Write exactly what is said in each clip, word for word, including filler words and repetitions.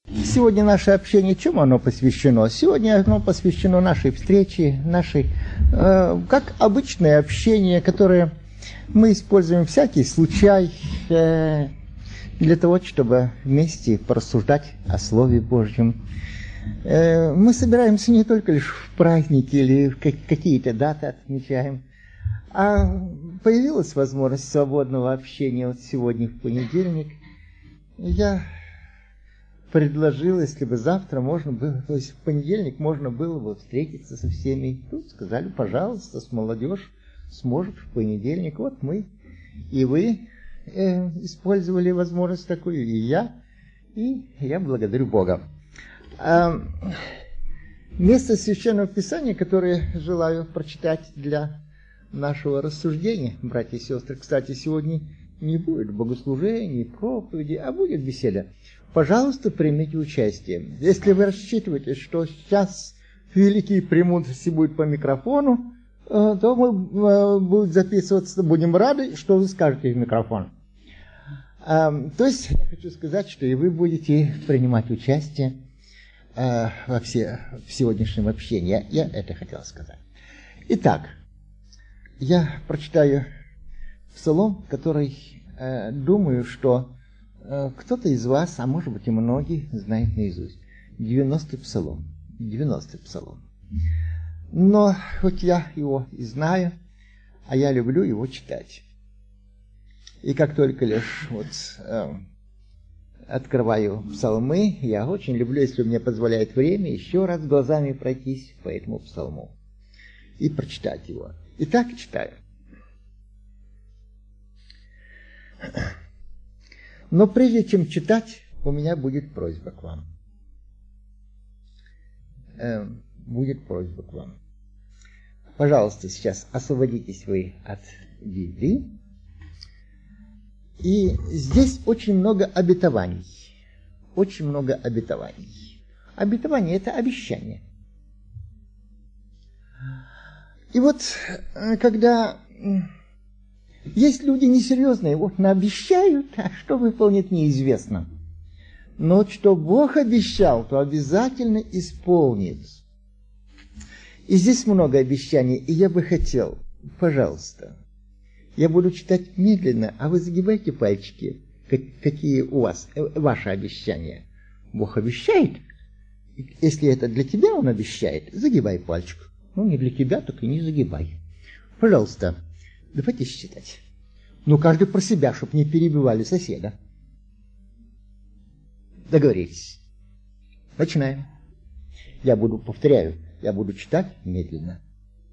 Сегодня наше общение, чему оно посвящено? Сегодня оно посвящено нашей встрече, нашей, э, как обычное общение, которое мы используем всякий случай э, для того, чтобы вместе порассуждать о Слове Божьем. Э, мы собираемся не только лишь в праздники или в какие-то даты отмечаем, а появилась возможность свободного общения вот сегодня в понедельник. Я предложил, если бы завтра можно было, то есть в понедельник можно было бы встретиться со всеми. Тут сказали, пожалуйста, с молодежь сможет в понедельник. Вот мы и вы э, использовали возможность такую, и я, и я благодарю Бога. А, место Священного Писания, которое желаю прочитать для нашего рассуждения, братья и сестры, кстати, сегодня не будет богослужений, проповеди, а будет беседа. Пожалуйста, примите участие. Если вы рассчитываете, что сейчас великие премудрости будут по микрофону, то мы будем записываться, будем рады, что вы скажете в микрофон. То есть, я хочу сказать, что и вы будете принимать участие во все, в сегодняшнем общении. Я, я это хотел сказать. Итак, я прочитаю псалом, который, думаю, что кто-то из вас, а может быть и многие, знает наизусть. девяностый псалом. девяностый псалом. Но хоть я его и знаю, а я люблю его читать. И как только лишь вот э, открываю псалмы, я очень люблю, если мне позволяет время, еще раз глазами пройтись по этому псалму и прочитать его. Итак, читаю. Но прежде чем читать, у меня будет просьба к вам. Э, будет просьба к вам. Пожалуйста, сейчас освободитесь вы от двери. И здесь очень много обетований. Очень много обетований. Обетование – это обещание. И вот, когда... Есть люди несерьезные, вот наобещают, а что выполнит, неизвестно. Но вот что Бог обещал, то обязательно исполнит. И здесь много обещаний, и я бы хотел, пожалуйста, я буду читать медленно, а вы загибайте пальчики, какие у вас, ваши обещания. Бог обещает, если это для тебя Он обещает, загибай пальчик. Ну, не для тебя, так и не загибай. Пожалуйста. Давайте считать. Ну, каждый про себя, чтобы не перебивали соседа. Договорились. Начинаем. Я буду, повторяю, я буду читать медленно.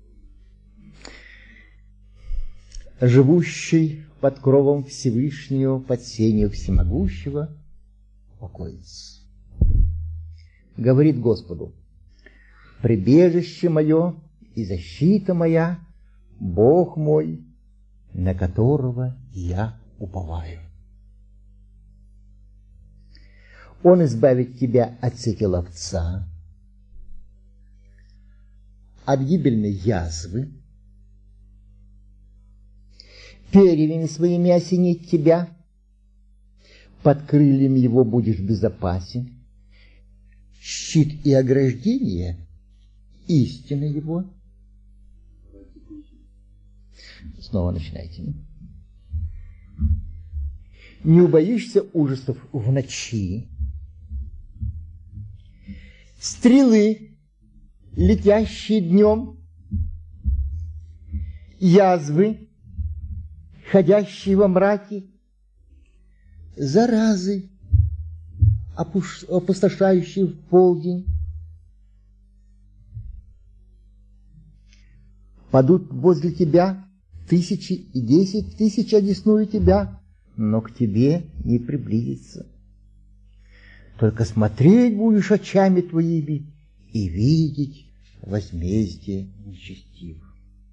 Живущий под кровом Всевышнего, под сенью Всемогущего, покоится. Говорит Господу: прибежище мое и защита моя, Бог мой, на которого я уповаю. Он избавит тебя от сети ловца, от гибельной язвы, перьями своими осенит тебя, под крыльям его будешь безопасен, щит и ограждение, истина его. Снова начинайте. Не убоишься ужасов в ночи, стрелы, летящие днем, язвы, ходящие во мраке, заразы, опустошающие в полдень. Падут возле тебя тысячи и десять тысяч одесную тебя, но к тебе не приблизится. Только смотреть будешь очами твоими и видеть возмездие нечестивых.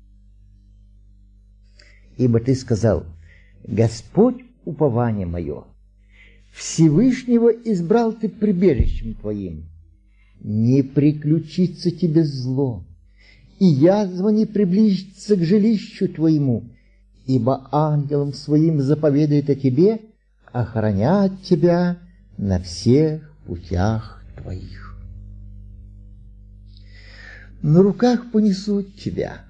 Ибо ты сказал: Господь упование мое, Всевышнего избрал ты прибежищем твоим. Не приключится тебе зло, и язва не приблизится к жилищу твоему, ибо ангелом своим заповедает о тебе охранять тебя на всех путях твоих. На руках понесут тебя,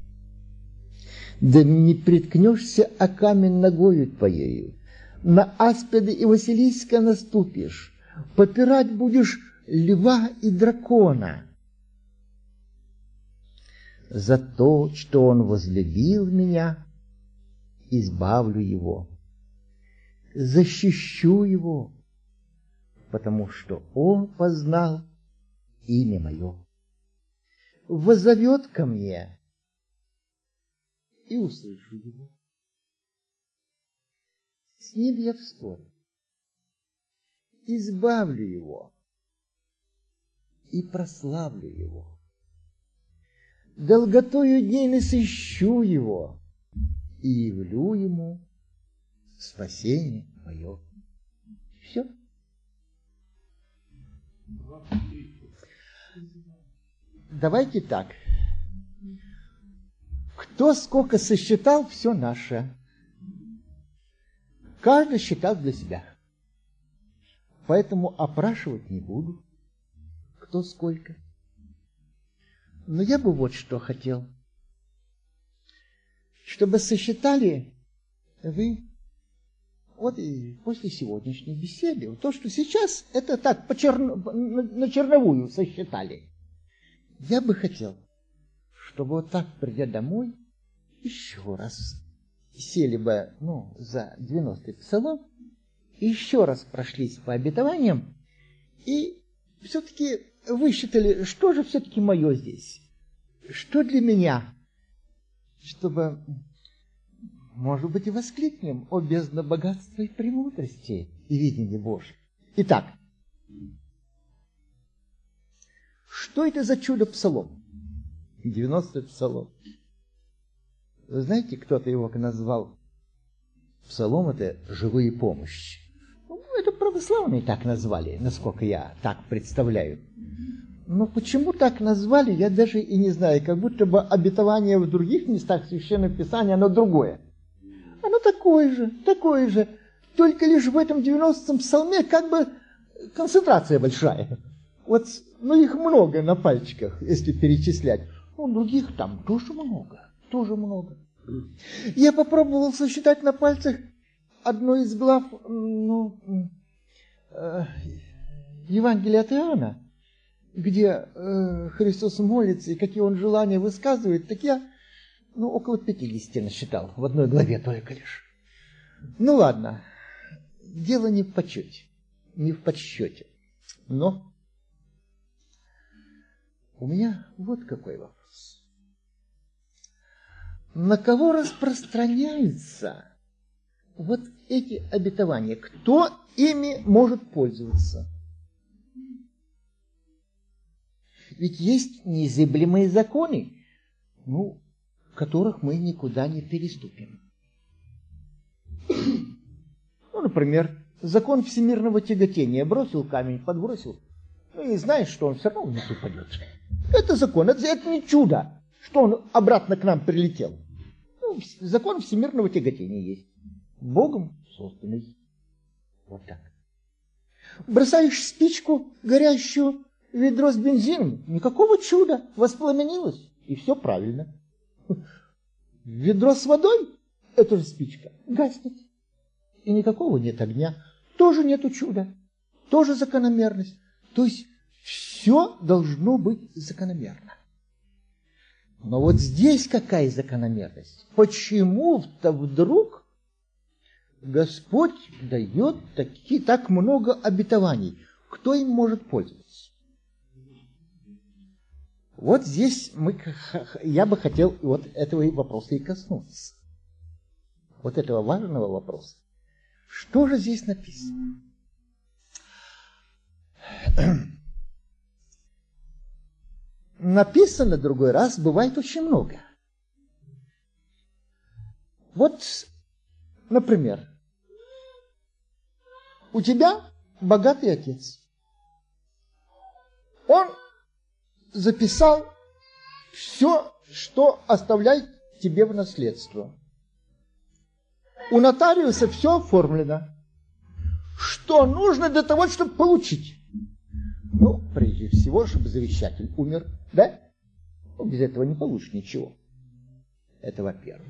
да не приткнешься о камень ногою твоею, на аспида и Василиска наступишь, попирать будешь льва и дракона. За то, что он возлюбил меня, избавлю его, защищу его, потому что он познал имя мое. Воззовет ко мне, и услышу его. С ним я вскоре избавлю его и прославлю его. Долготою дней насыщу его и явлю ему спасение мое. Все. Давайте так. Кто сколько сосчитал, все наше. Каждый считал для себя. Поэтому опрашивать не буду, кто сколько. Но я бы вот что хотел. Чтобы сосчитали вы, вот и после сегодняшней беседы, то, что сейчас, это так, по черно, на черновую сосчитали. Я бы хотел, чтобы вот так, придя домой, еще раз сели бы, ну, за двенадцатый псалом, и еще раз прошлись по обетованиям, и все-таки высчитали, что же все-таки мое здесь, что для меня, чтобы, может быть, и воскликнем: о бездна богатства и премудрости и видения Божьего. Итак, что это за чудо-псалом? девяностый псалом. Вы знаете, кто-то его назвал псалом — это живые помощи. Ну, это православные так назвали, насколько я так представляю. Но почему так назвали, я даже и не знаю. Как будто бы обетование в других местах Священного Писания, оно другое. Оно такое же, такое же. Только лишь в этом девяностом псалме как бы концентрация большая. Вот, ну, их много на пальчиках, если перечислять. Ну, других там тоже много, тоже много. Я попробовал сосчитать на пальцах одну из глав, ну, э, Евангелия от Иоанна, где э, Христос молится и какие он желания высказывает, так я, ну, около пятидесяти насчитал в одной главе только лишь. Ну, ладно, дело не в почете, не в подсчете, но у меня вот какой вопрос. На кого распространяются вот эти обетования? Кто ими может пользоваться? Ведь есть неизъяблемые законы, ну, которых мы никуда не переступим. Ну, например, закон всемирного тяготения. Бросил камень, подбросил, ну, и знаешь, что он все равно вниз упадет. Это закон, это, это не чудо, что он обратно к нам прилетел. Ну, закон всемирного тяготения есть. Богом созданный. Вот так. Бросаешь спичку горящую в ведро с бензином, никакого чуда, воспламенилось, и все правильно. Ведро с водой, это же спичка, гаснет, и никакого нет огня, тоже нету чуда, тоже закономерность. То есть все должно быть закономерно. Но вот здесь какая закономерность? Почему-то вдруг Господь дает таки, так много обетований? Кто им может пользоваться? Вот здесь мы, я бы хотел вот этого вопроса и коснуться. Вот этого важного вопроса. Что же здесь написано? Написано другой раз, бывает очень много. Вот, например, у тебя богатый отец. Он записал все, что оставляет тебе в наследство. У нотариуса все оформлено. что нужно для того, чтобы получить. Ну, прежде всего, чтобы завещатель умер, да? Ну, без этого не получишь ничего. Это во-первых.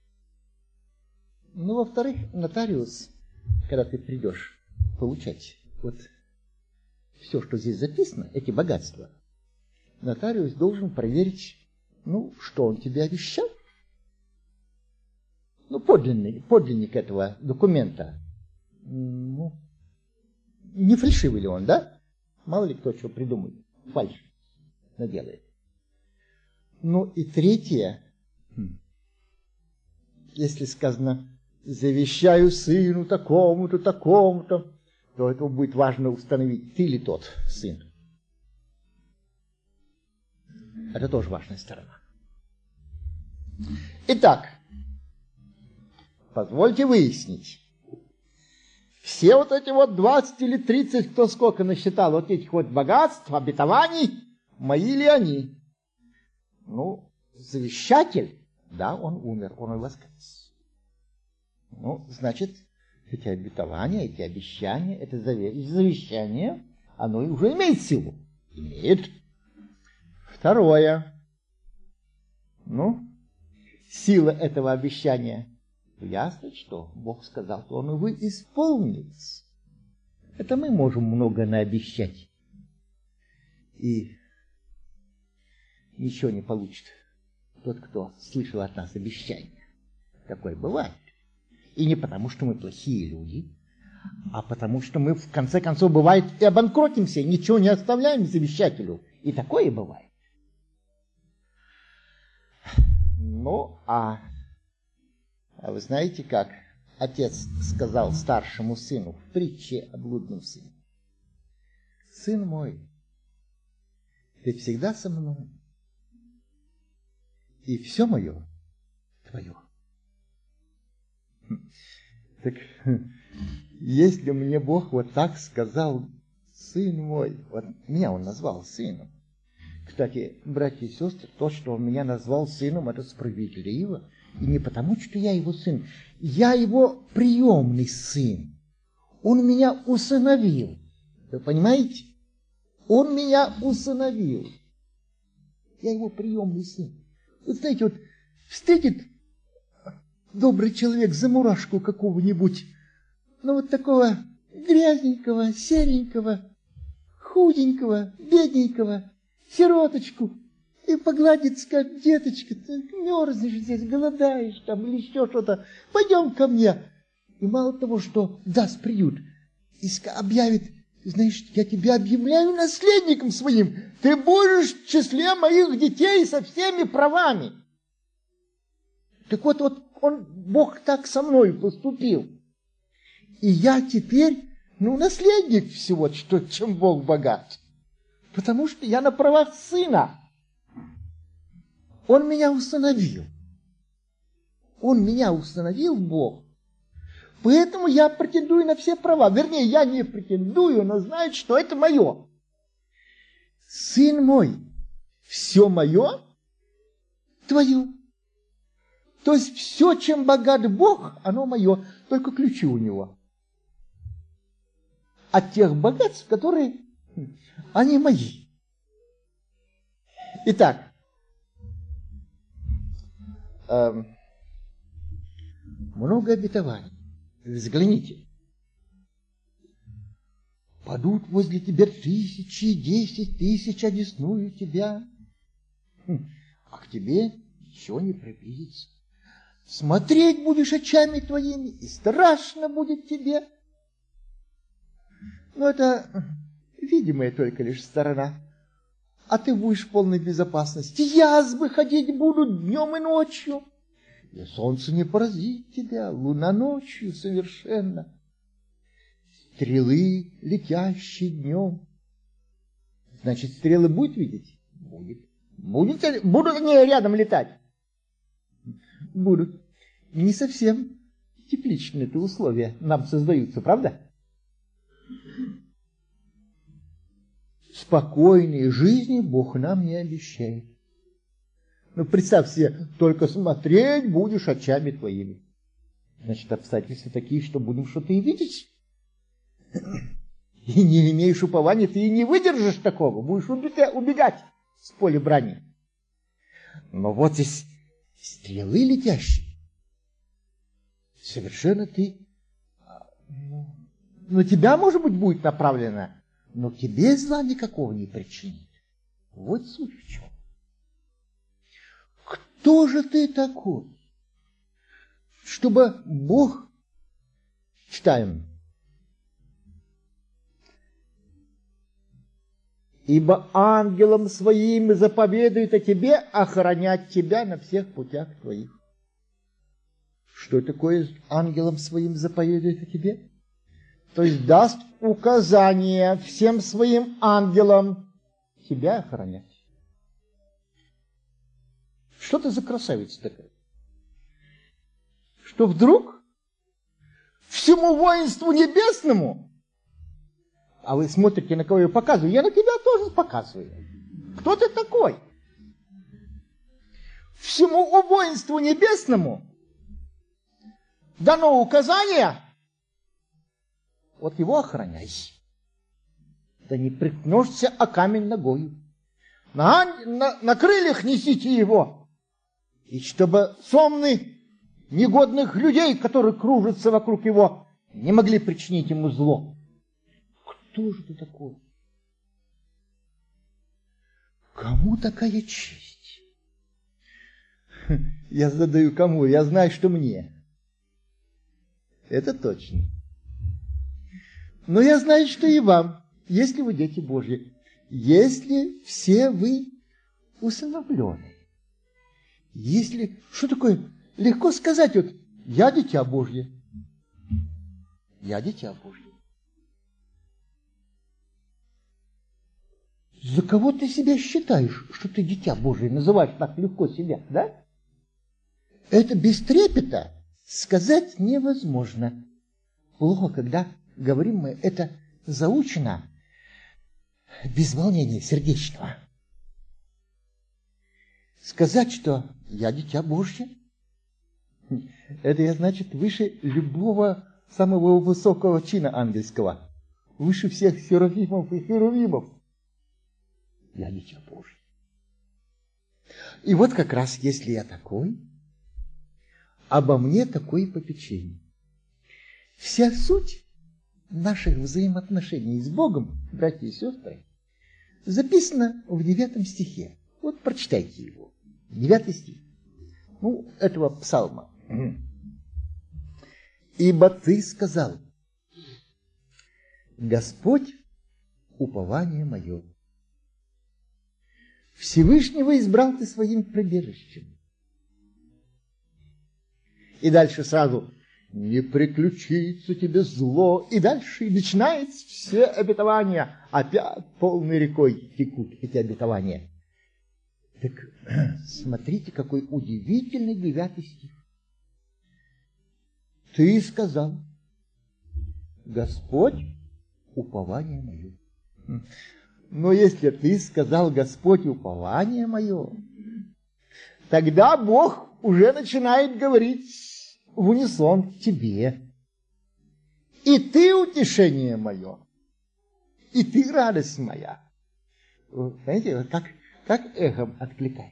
Ну, во-вторых, нотариус, когда ты придешь получать вот все, что здесь записано, эти богатства, нотариус должен проверить, ну, что он тебе обещал. Ну, подлинный, подлинник этого документа, ну, не фальшивый ли он, да? Мало ли кто что придумает, фальшь наделает. Ну и третье, если сказано, завещаю сыну такому-то, такому-то, то это будет важно установить, ты ли тот сын. Это тоже важная сторона. Итак, позвольте выяснить. Все вот эти вот двадцать или тридцать, кто сколько насчитал, вот этих вот богатств, обетований, мои ли они? Ну, завещатель, да, он умер, он и воскрес. Ну, значит, эти обетования, эти обещания, это завещание, оно уже имеет силу. Имеет. Второе. Ну, сила этого обещания. Ясно, что Бог сказал, то он, увы, исполнится. Это мы можем много наобещать. И ничего не получит тот, кто слышал от нас обещания. Такое бывает. И не потому, что мы плохие люди, а потому, что мы, в конце концов, бывает, и обанкротимся, ничего не оставляем завещателю. И такое бывает. Ну, а, а вы знаете, как отец сказал старшему сыну в притче о блудном сыне? Сын мой, ты всегда со мной, и все мое твое. Так если мне Бог вот так сказал, сын мой, вот меня он назвал сыном. Кстати, братья и сестры, то, что он меня назвал сыном, это справедливо. И не потому, что я его сын. Я его приемный сын. Он меня усыновил. Вы понимаете? Он меня усыновил. Я его приемный сын. Вот знаете, вот встретит добрый человек за мурашку какого-нибудь, ну вот такого грязненького, серенького, худенького, бедненького, сироточку, и погладит, скажет: деточка, ты мерзнешь здесь, голодаешь там или еще что-то, пойдем ко мне. И мало того, что даст приют, и объявит: знаешь, я тебя объявляю наследником своим, ты будешь в числе моих детей со всеми правами. Так вот, вот он, Бог так со мной поступил. И я теперь, ну, наследник всего, что, чем Бог богат. Потому что я на правах сына. Он меня усыновил. Он меня усыновил, Бог. Поэтому я претендую на все права. Вернее, я не претендую, но знаю, что это мое. Сын мой, все мое твое. То есть все, чем богат Бог, оно мое, только ключи у него. От тех богатств, которые, они мои. Итак, эм, много обетований. Взгляните. Падут возле тебя тысячи, десять тысяч, одесную тебя, а к тебе ничего не приблизится. Смотреть будешь очами твоими, и страшно будет тебе. Но это видимая только лишь сторона. А ты будешь в полной безопасности. Язвы ходить будут днем и ночью. И солнце не поразит тебя, луна ночью совершенно. Стрелы, летящие днем. Значит, стрелы будет видеть? Будет. Будут, будут они рядом летать? Будут. Не совсем тепличные это условия нам создаются, правда? Спокойной жизни Бог нам не обещает. Ну, представь себе, только смотреть будешь очами твоими. Значит, обстоятельства такие, что будем что-то и видеть. и не имеешь упования, ты и не выдержишь такого, будешь убегать с поля брани. Но вот из стрелы летящей, совершенно ты, на тебя, может быть, будет направлено, но тебе зла никакого не причинит. Вот суть в чем. Кто же ты такой, чтобы Бог, читаем, ибо ангелам своим заповедует о тебе охранять тебя на всех путях твоих. Что такое ангелам своим заповедует о тебе? То есть даст указание всем своим ангелам тебя охранять. Что ты за красавица такая? Что вдруг всему воинству небесному, а вы смотрите, на кого я показываю, я на тебя тоже показываю. Кто ты такой? Всему воинству небесному дано указание, вот его охраняй. Да не приткнешься о камень ногою. На, на, на крыльях несите его. И чтобы сонны негодных людей, которые кружатся вокруг его, не могли причинить ему зло. Кто же ты такой? Кому такая честь? Я задаю кому? Я знаю, что мне. Это точно. Но я знаю, что и вам, если вы дети Божьи, если все вы усыновлены. Если, что такое, легко сказать, вот, я дитя Божье. Я дитя Божье. За кого ты себя считаешь, что ты дитя Божье, называешь так легко себя, да? Это без трепета сказать невозможно. Плохо, когда говорим мы это заучено, без волнения сердечного. Сказать, что я дитя Божье, это я, значит, выше любого самого высокого чина ангельского, выше всех серафимов и херувимов. Я дитя Божье. И вот как раз, если я такой, обо мне такое попечение. Вся суть наших взаимоотношений с Богом, братья и сестры, записана в девятом стихе. Вот прочитайте его. Девятый стих. Ну, этого псалма. «Ибо ты сказал, Господь, упование мое. Всевышнего избрал ты своим прибежищем». И дальше сразу «не приключится тебе зло». И дальше начинается все обетования. Опять полной рекой текут эти обетования. Так смотрите, какой удивительный девятый стих. Ты сказал, Господь, упование мое. Но если ты сказал, Господь, упование мое, тогда Бог уже начинает говорить в унисон к тебе. И ты утешение мое, и ты радость моя. Знаете, как, как эхом откликается.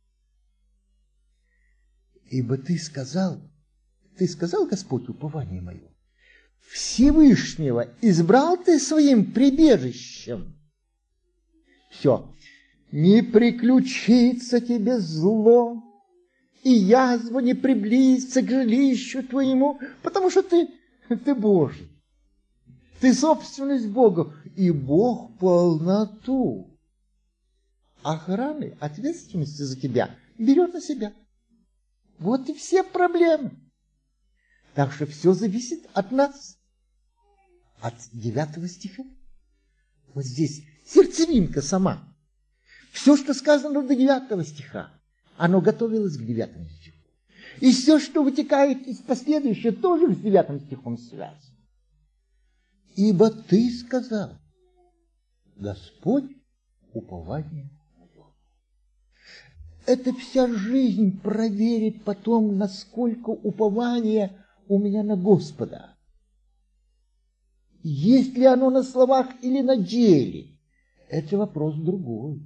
Ибо ты сказал, ты сказал, Господь, упование мое, Всевышнего избрал ты своим прибежищем. Все. Не приключится тебе зло, и язва не приблизится к жилищу твоему, потому что ты, ты Божий. Ты собственность Бога, и Бог полноту охраны, ответственности за тебя берет на себя. Вот и все проблемы. Так что все зависит от нас. От девятого стиха. Вот здесь сердцевинка сама. Все, что сказано до девятого стиха, оно готовилось к девятому стиху. И все, что вытекает из последующего, тоже с девятым стихом связано. Ибо ты сказал, Господь, упование мое. Это вся жизнь проверит потом, насколько упование у меня на Господа. есть ли оно на словах или на деле, это вопрос другой.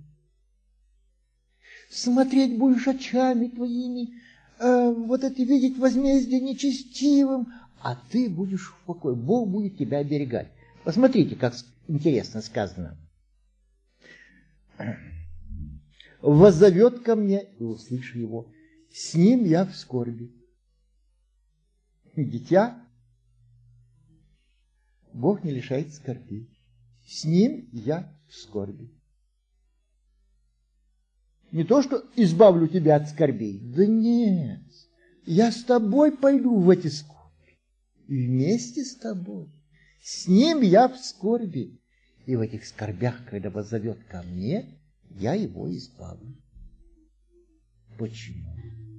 Смотреть будешь очами твоими, э, вот это видеть возмездие нечестивым, а ты будешь в покое. Бог будет тебя оберегать. Посмотрите, как интересно сказано. «Воззовет ко мне, и услышу его, с ним я в скорби». Дитя, Бог не лишает скорби. С ним я в скорби. Не то, что избавлю тебя от скорбей. Да нет, я с тобой пойду в эти скорби. Вместе с тобой. С ним я в скорби. И в этих скорбях, когда воззовет ко мне, я его избавлю. Почему?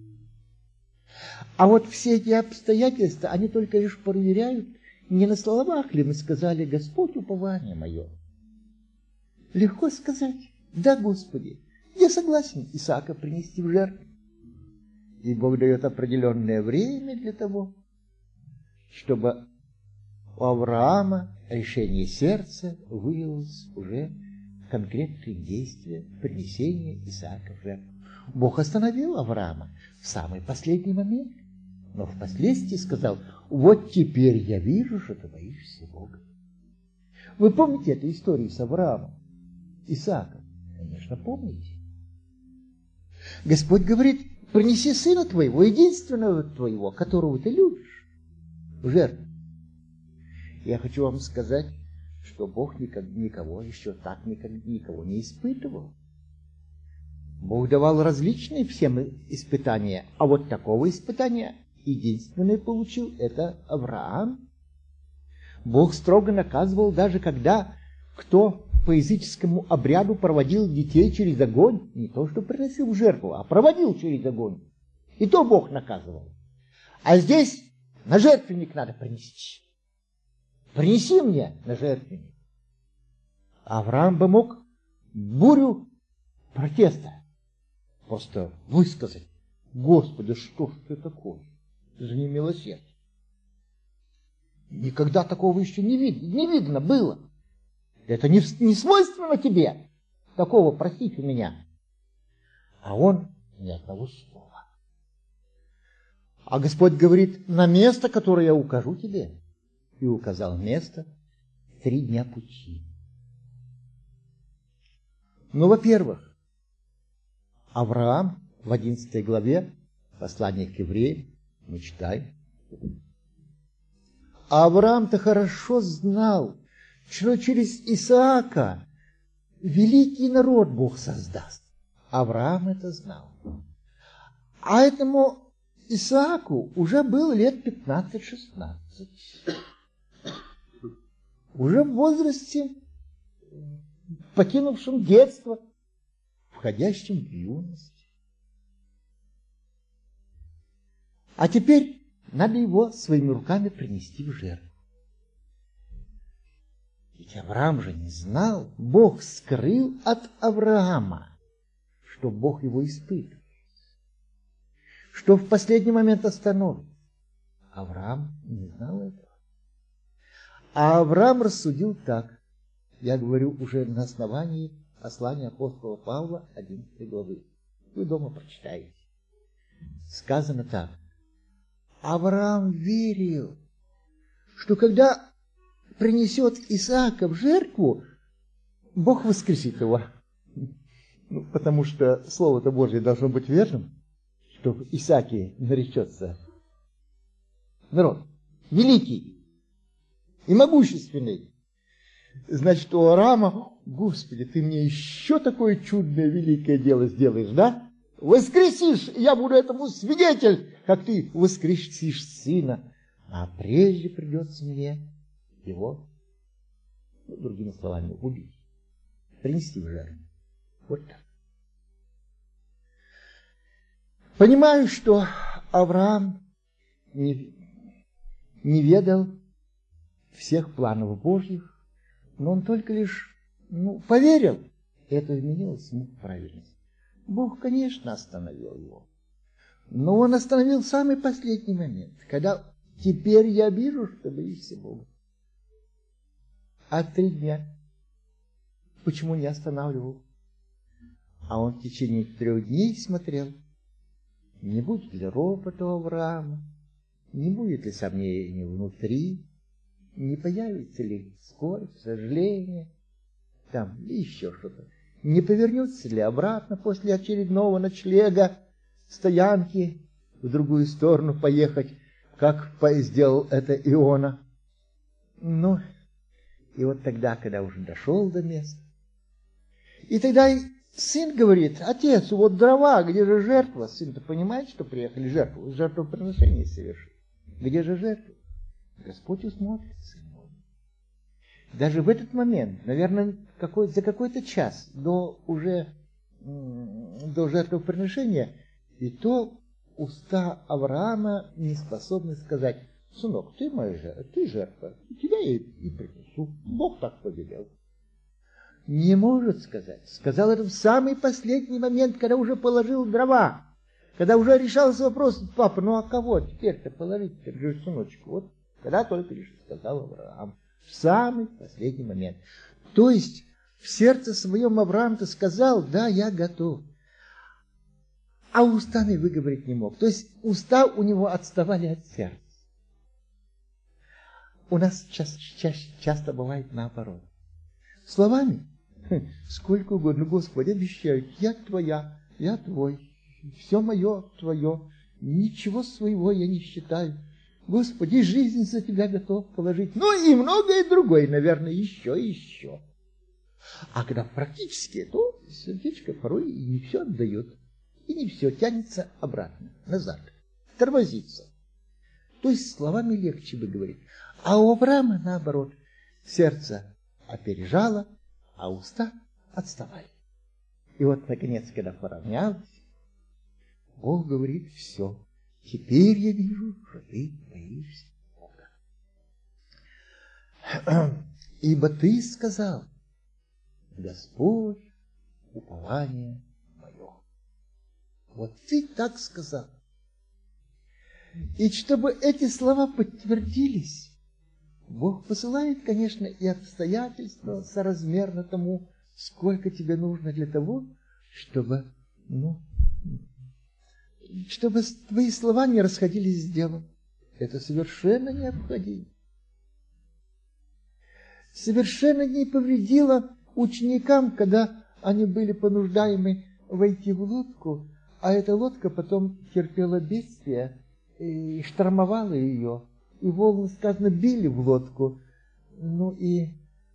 А вот все эти обстоятельства, они только лишь проверяют, не на словах ли мы сказали: Господь, упование мое. Легко сказать: да, Господи, я согласен Исаака принести в жертву. И Бог дает определенное время для того, чтобы у Авраама решение сердца вылилось уже в конкретные действия принесения Исаака в жертву. Бог остановил Авраама в самый последний момент, но впоследствии сказал: вот теперь я вижу, что ты боишься Бога. Вы помните эту историю с Авраамом, Исааком? Конечно, помните. Господь говорит: принеси сына твоего, единственного твоего, которого ты любишь, в жертву. Я хочу вам сказать, что Бог никого еще так никого не испытывал. Бог давал различные всем испытания, а вот такого испытания единственное получил — это Авраам. Бог строго наказывал, даже когда кто по языческому обряду проводил детей через огонь, не то что приносил в жертву, а проводил через огонь. И то Бог наказывал. А здесь на жертвенник надо принести. Принеси мне на жертвенник. Авраам бы мог бурю протеста просто высказать: Господи, что ж ты такой? Ты же не милосердный. Никогда такого еще не видно, не видно было. Это не, не свойственно тебе, такого просить у меня. А он ни одного слова. А Господь говорит: на место, которое я укажу тебе. И указал место — три дня пути. Ну, во-первых, Авраам в одиннадцатой главе послания к евреям мы читаем. Авраам-то хорошо знал, что через Исаака великий народ Бог создаст. Авраам это знал. А этому Исааку уже было лет пятнадцать-шестнадцать. Уже в возрасте, покинувшем детство, входящем в юность. А теперь надо его своими руками принести в жертву. Ведь Авраам же не знал, Бог скрыл от Авраама, что Бог его испытывает, что в последний момент остановит. Авраам не знал этого. А Авраам рассудил так, я говорю уже на основании послания апостола Павла одиннадцатой главы. Вы дома прочитаете. Сказано так: Авраам верил, что когда принесет Исаака в жертву, Бог воскресит его. Ну, потому что Слово-то Божье должно быть верным, что в Исааке наречется народ великий и могущественный. Значит, у Авраама: Господи, ты мне еще такое чудное, великое дело сделаешь, да? Воскресишь, я буду этому свидетель, как ты воскресишь сына. А прежде придется мне его, ну, другими словами, убить, принести в жертву. Вот так. Понимаю, что Авраам не, не ведал всех планов Божьих, но он только лишь ну, поверил, и это изменилось ему в правильность. Бог, конечно, остановил его, но он остановил в самый последний момент, когда теперь я вижу, что боишься Бога. А три дня? Почему не останавливал? А он в течение трех дней смотрел, не будет ли ропота у Авраама, не будет ли сомнений внутри, не появится ли скорбь, сожаление, там, и еще что-то. Не повернется ли обратно после очередного ночлега, стоянки, в другую сторону поехать, как сделал это Иона. Ну, и вот тогда, когда уже дошел до места, и тогда сын говорит: отец, вот дрова, где же жертва? Сын-то понимает, что приехали жертву, жертвоприношение совершить. Где же жертва? Господь усмотрит, сын мой. Даже в этот момент, наверное, какой, за какой-то час до уже до жертвоприношения, и то уста Авраама не способны сказать: сынок, ты моя жертва, ты жертва, тебя я и принесу. Бог так повелел. Не может сказать. Сказал это в самый последний момент, когда уже положил дрова, когда уже решался вопрос: папа, ну а кого теперь-то положить, теперь же сыночку? Вот когда только лишь сказал Авраам. В самый последний момент. То есть в сердце своем Авраам-то сказал: да, я готов. А устами выговорить не мог. То есть уста у него отставали от сердца. У нас часто, часто, часто бывает наоборот. Словами сколько угодно: Господи, обещаю, я твоя, я твой, все мое твое, ничего своего я не считаю. Господи, жизнь за тебя готов положить. Ну и многое другое, наверное, еще и еще. А когда практически, то сердечко порой и не все отдает. И не все тянется обратно, назад, тормозится. То есть словами легче бы говорить. А у Авраама, наоборот, сердце опережало, а уста отставали. И вот, наконец, когда поравнялось, Бог говорит: все, теперь я вижу, что ты боишься Бога. Ибо ты сказал: Господь, упование мое. Вот ты так сказал. И чтобы эти слова подтвердились, Бог посылает, конечно, и обстоятельства соразмерно тому, сколько тебе нужно для того, чтобы, ну, чтобы твои слова не расходились с делом. Это совершенно необходимо. Совершенно не повредило ученикам, когда они были понуждаемы войти в лодку, а эта лодка потом терпела бедствие и штормовала ее, и волны, сказано, били в лодку. Ну и,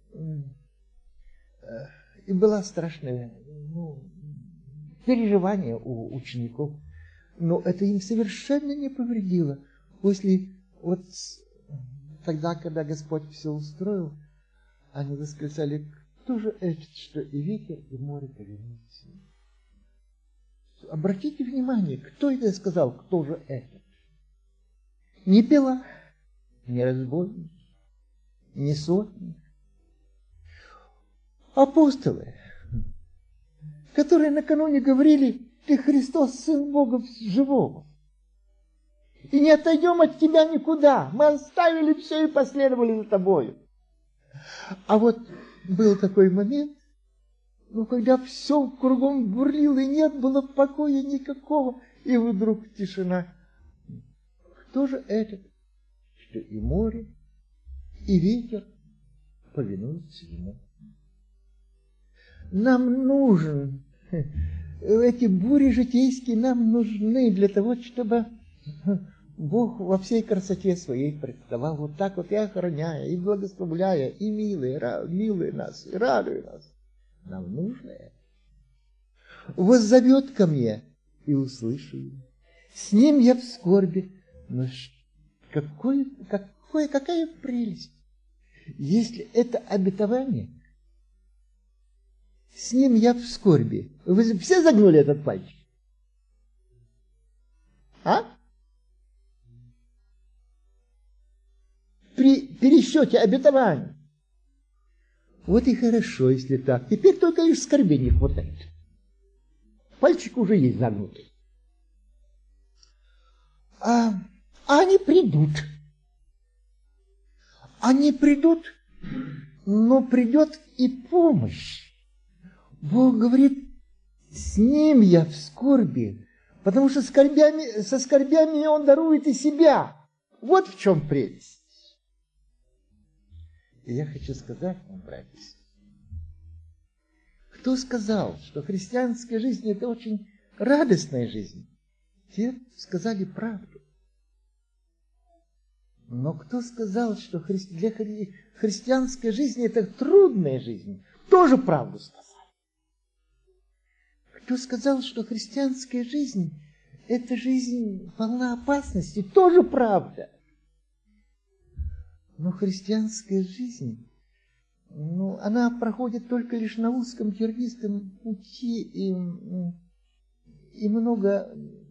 и было страшное, ну, переживание у учеников. Но это им совершенно не повредило. После, вот тогда, когда Господь все устроил, они восклицали: кто же этот, что и ветер, и море повинуются? Обратите внимание, кто это сказал, кто же это? Не пила, не разбойник, не сотник. Апостолы, которые накануне говорили: ты Христос, Сын Бога живого. И не отойдем от тебя никуда. Мы оставили все и последовали за тобою. А вот был такой момент, ну, когда все кругом бурлило, и нет было покоя никакого, и вдруг тишина. Кто же этот, что и море, и ветер повинуются ему? Нам нужен, эти бури житейские нам нужны для того, чтобы Бог во всей красоте своей представал вот так вот, и охраняя, и благословляя, и милуя, милуя нас, и радуя нас. Нам нужно это. Воззовет ко мне, и услышу его. С ним я в скорби. Но какое, какое, какая прелесть, если это обетование. С ним я в скорби. Вы все загнули этот пальчик? А? При пересчете обетований. Вот и хорошо, если так. Теперь только лишь скорби не хватает. Пальчик уже есть загнутый. А, а они придут. Они придут но придет и помощь. Бог говорит, с ним я в скорби, потому что скорбями, со скорбями он дарует и себя. Вот в чем прелесть. И я хочу сказать вам, братья, кто сказал, что христианская жизнь – это очень радостная жизнь? Те сказали правду. Но кто сказал, что хри... для хри... христианской жизни это трудная жизнь? Тоже правду сказали. Кто сказал, что христианская жизнь это жизнь полна опасности? Тоже правда. Но христианская жизнь, ну, она проходит только лишь на узком тернистом пути и, и много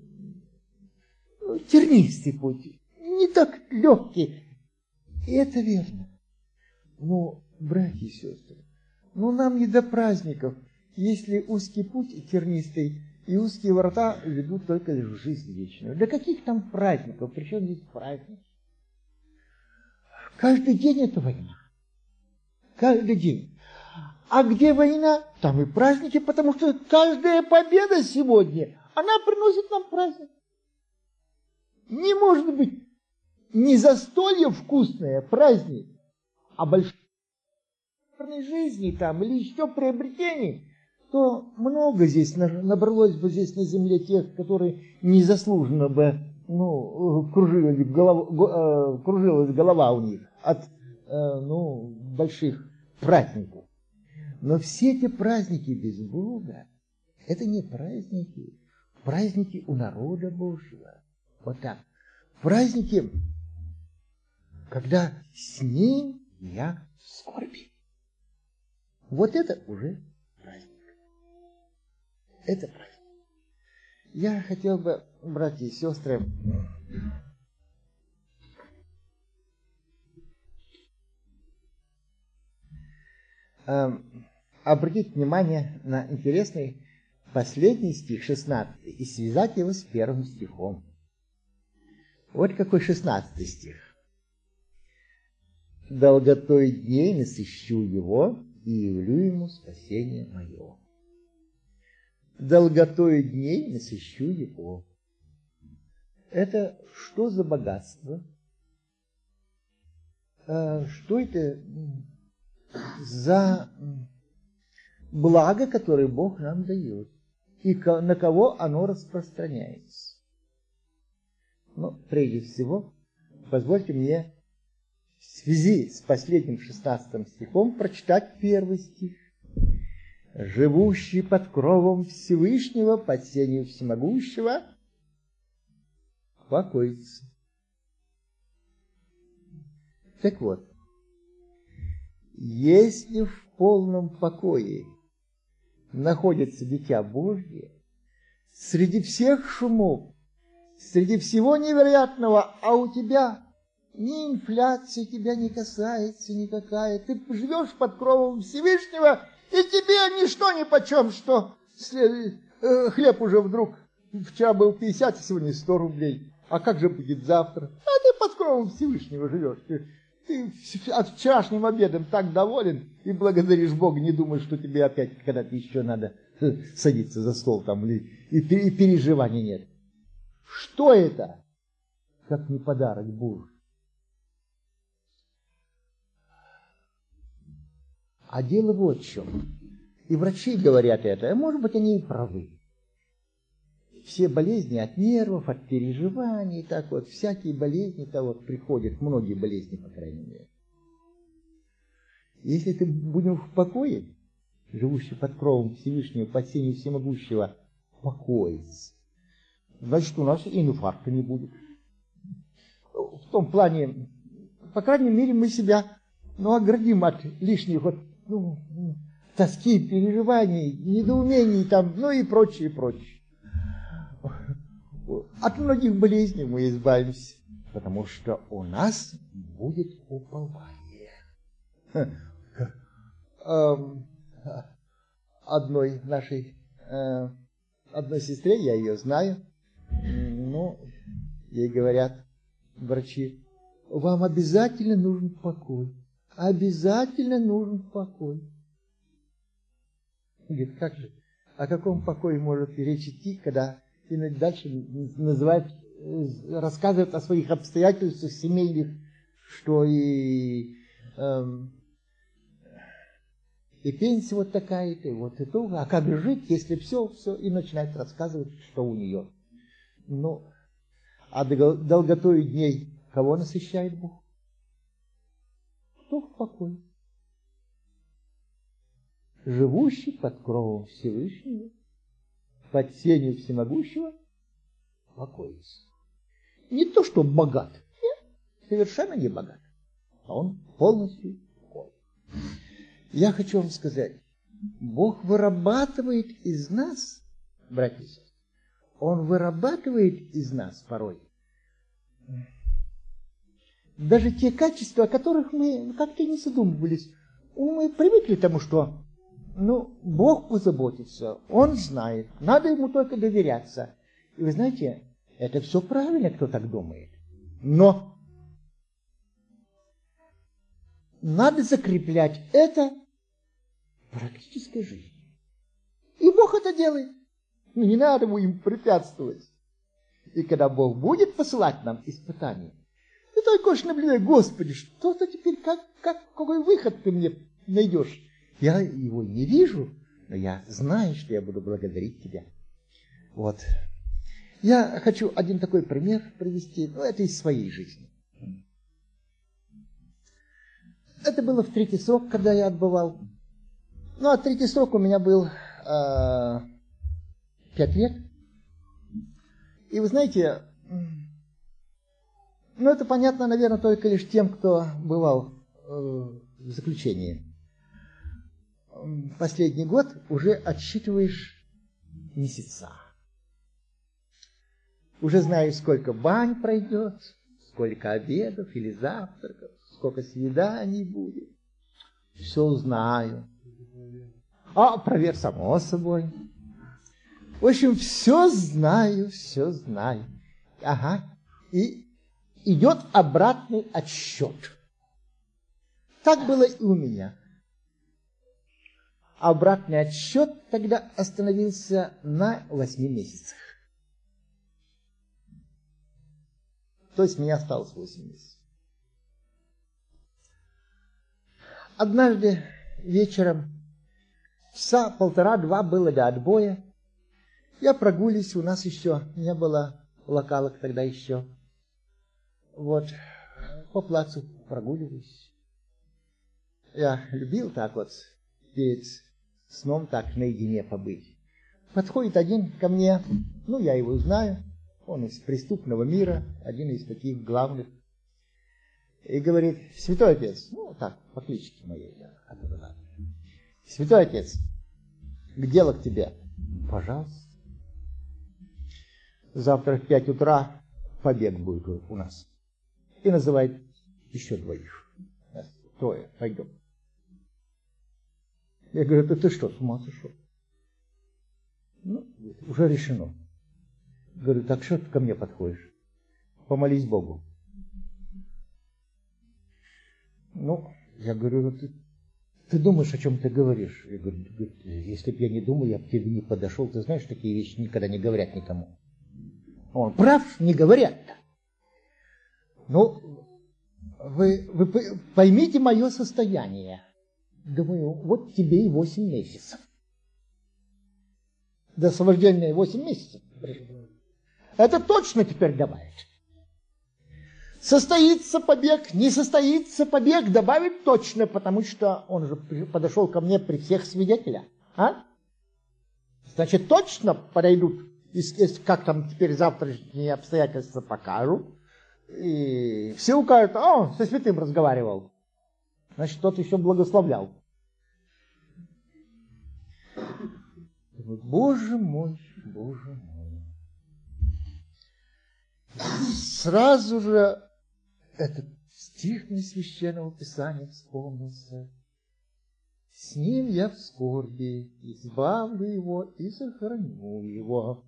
тернистый путь. Не так легкий. И это верно. Но, братья и сестры, ну нам не до праздников, если узкий путь тернистый и узкие врата ведут только лишь в жизнь вечную. Для каких там праздников? Причем здесь праздник? Каждый день это война. Каждый день. А где война? Там и праздники, потому что каждая победа сегодня, она приносит нам праздник. Не может быть не застолье вкусное, праздник, а большой жизни там или еще приобретений, то много здесь набралось бы здесь на земле тех, которые незаслуженно бы, ну, кружилась голова, кружилась голова у них от, ну, больших праздников. Но все эти праздники без Бога, это не праздники, праздники у народа Божьего. Вот так. Праздники, когда с ним я в скорби. Вот это уже праздник. Это праздник. Я хотел бы, братья и сестры, э, обратить внимание на интересный последний стих, шестнадцатый, и связать его с первым стихом. Вот какой шестнадцатый стих. «Долготой дней насыщу его, и явлю ему спасение мое». Долготой дней насыщу его. Это что за богатство? Что это за благо, которое Бог нам дает? И на кого оно распространяется? Но прежде всего, позвольте мне в связи с последним шестнадцатым стихом прочитать первый стих. «Живущий под кровом Всевышнего, под сенью Всемогущего, покоится». Так вот, если в полном покое находится дитя Божье, среди всех шумов, среди всего невероятного, а у тебя ни инфляция тебя не касается никакая, ты живешь под кровом Всевышнего, и тебе ничто нипочем, что хлеб уже вдруг вчера был пятьдесят, а сегодня сто рублей. А как же будет завтра? А ты под кровом Всевышнего живешь. Ты, ты от вчерашним обедом так доволен и благодаришь Бога, не думаешь, что тебе опять когда-то еще надо садиться за стол там, и, и, и переживаний нет. Что это, как не подарок Божий? А дело вот в чем. И врачи говорят это, а может быть, они и правы. Все болезни от нервов, от переживаний, так вот, всякие болезни-то вот приходят, многие болезни, по крайней мере. Если ты будем в покое, живущий под кровом Всевышнего, под сенью Всемогущего, покоиться, значит, у нас и инфаркта не будет. В том плане, по крайней мере, мы себя, ну, оградим от лишних вот, ну, тоски, переживаний, недоумений там, ну и прочее, прочее. От многих болезней мы избавимся, потому что у нас будет упование. Одной нашей, одной сестре, я ее знаю, ну, ей говорят врачи, вам обязательно нужен покой. обязательно нужен покой. Говорит, как же? О каком покое может речь идти, когда и дальше называет, рассказывает о своих обстоятельствах семейных, что и, эм, и пенсия вот такая-то, и вот это, а как же жить, если все, все, и начинает рассказывать, что у нее. Ну, а долготою дней кого насыщает Бог? Кто в покое? Живущий под кровом Всевышнего, под сенью всемогущего, покоится. Не то, что богат, нет, совершенно не богат, а он полностью покоен. Я хочу вам сказать, Бог вырабатывает из нас, братья и сестры, Он вырабатывает из нас порой даже те качества, о которых мы как-то не задумывались. Мы привыкли к тому, что ну, Бог позаботится, Он знает, надо Ему только доверяться. И вы знаете, это все правильно, кто так думает. Но надо закреплять это в практической жизни. И Бог это делает. Ну, не надо ему им препятствовать. И когда Бог будет посылать нам испытания, ты только уж наблюдай, Господи, что-то теперь, как, как, какой выход ты мне найдешь? Я его не вижу, но я знаю, что я буду благодарить тебя. Вот. Я хочу один такой пример привести, ну, это из своей жизни. Это было в третий срок, когда я отбывал. Ну, а третий срок у меня был э, пять лет. И вы знаете, ну, это понятно, наверное, только лишь тем, кто бывал э, в заключении. Последний год уже отсчитываешь месяца. Уже знаешь, сколько бань пройдет, сколько обедов или завтраков, сколько свиданий будет. Все знаю. А, проверь, само собой. В общем, все знаю, все знаю. Ага. И идет обратный отсчет. Так было и у меня. Обратный отсчет тогда остановился на восьми месяцах. То есть мне осталось восемь месяцев. Однажды вечером, часа полтора-два было до отбоя, я прогуливаюсь, у нас еще не было локалок тогда еще. Вот, по плацу прогуливаюсь. Я любил так вот перед сном так наедине побыть. Подходит один ко мне, ну я его знаю, он из преступного мира, один из таких главных, и говорит: святой отец, ну так, по кличке моей, да, святой отец, к делу к тебе, пожалуйста. Завтра в пять утра побег будет у нас. И называет еще двоих. Трое, пойдем. Я говорю: ты, ты что, с ума сошел? Ну, уже решено. Говорю: так что ты ко мне подходишь? Помолись Богу. Ну, я говорю: ты, ты думаешь, о чем ты говоришь? Я говорю: если бы я не думал, я бы к тебе не подошел. Ты знаешь, такие вещи никогда не говорят никому. Он прав, не говорят-то. Ну, вы, вы поймите мое состояние. Думаю, вот тебе и восемь месяцев. До освобождения восемь месяцев. Это точно теперь добавит. Состоится побег, не состоится побег, добавит точно, потому что он же подошел ко мне при всех свидетелях. А? Значит, точно подойдут, как там теперь завтрашние обстоятельства покажут. И все укажут: о, со святым разговаривал. Значит, тот еще благословлял. Боже мой, Боже мой. Сразу же этот стих из Священного Писания вспомнился. С ним я в скорби, избавлю его и сохраню его.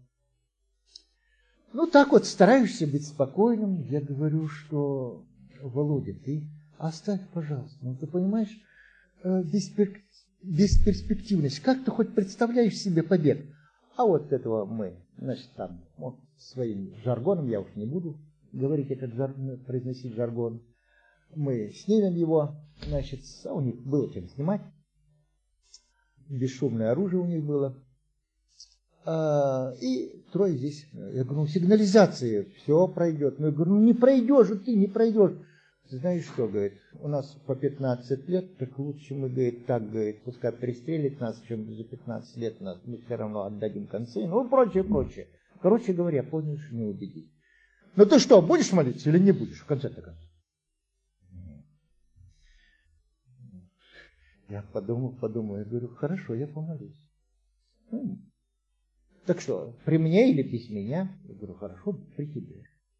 Ну, так вот, стараешься быть спокойным. Я говорю, что, Володя, ты Оставь, пожалуйста. Ну, ты понимаешь, беспер... бесперспективность. Как ты хоть представляешь себе побег? А вот этого мы, значит, там, вот, своим жаргоном, я уж не буду говорить этот жаргон, произносить жаргон, мы снимем его, значит, а у них было чем снимать, бесшумное оружие у них было, а, и трое здесь, я говорю, ну, сигнализация, все пройдет, ну, я говорю, ну, не пройдешь же ты, не пройдешь. Знаешь что, говорит, у нас по пятнадцать лет, так лучше мы, говорит, так, говорит, пускай пристрелит нас, чем за пятнадцать лет нас, мы все равно отдадим концы, ну, прочее, прочее. Короче говоря, понял, что не убедить. Ну, ты что, будешь молиться или не будешь, в конце-то концов? Я подумал, подумал, я говорю, хорошо, я помолюсь. Ну, так что, при мне или без меня? Я говорю, хорошо, при тебе.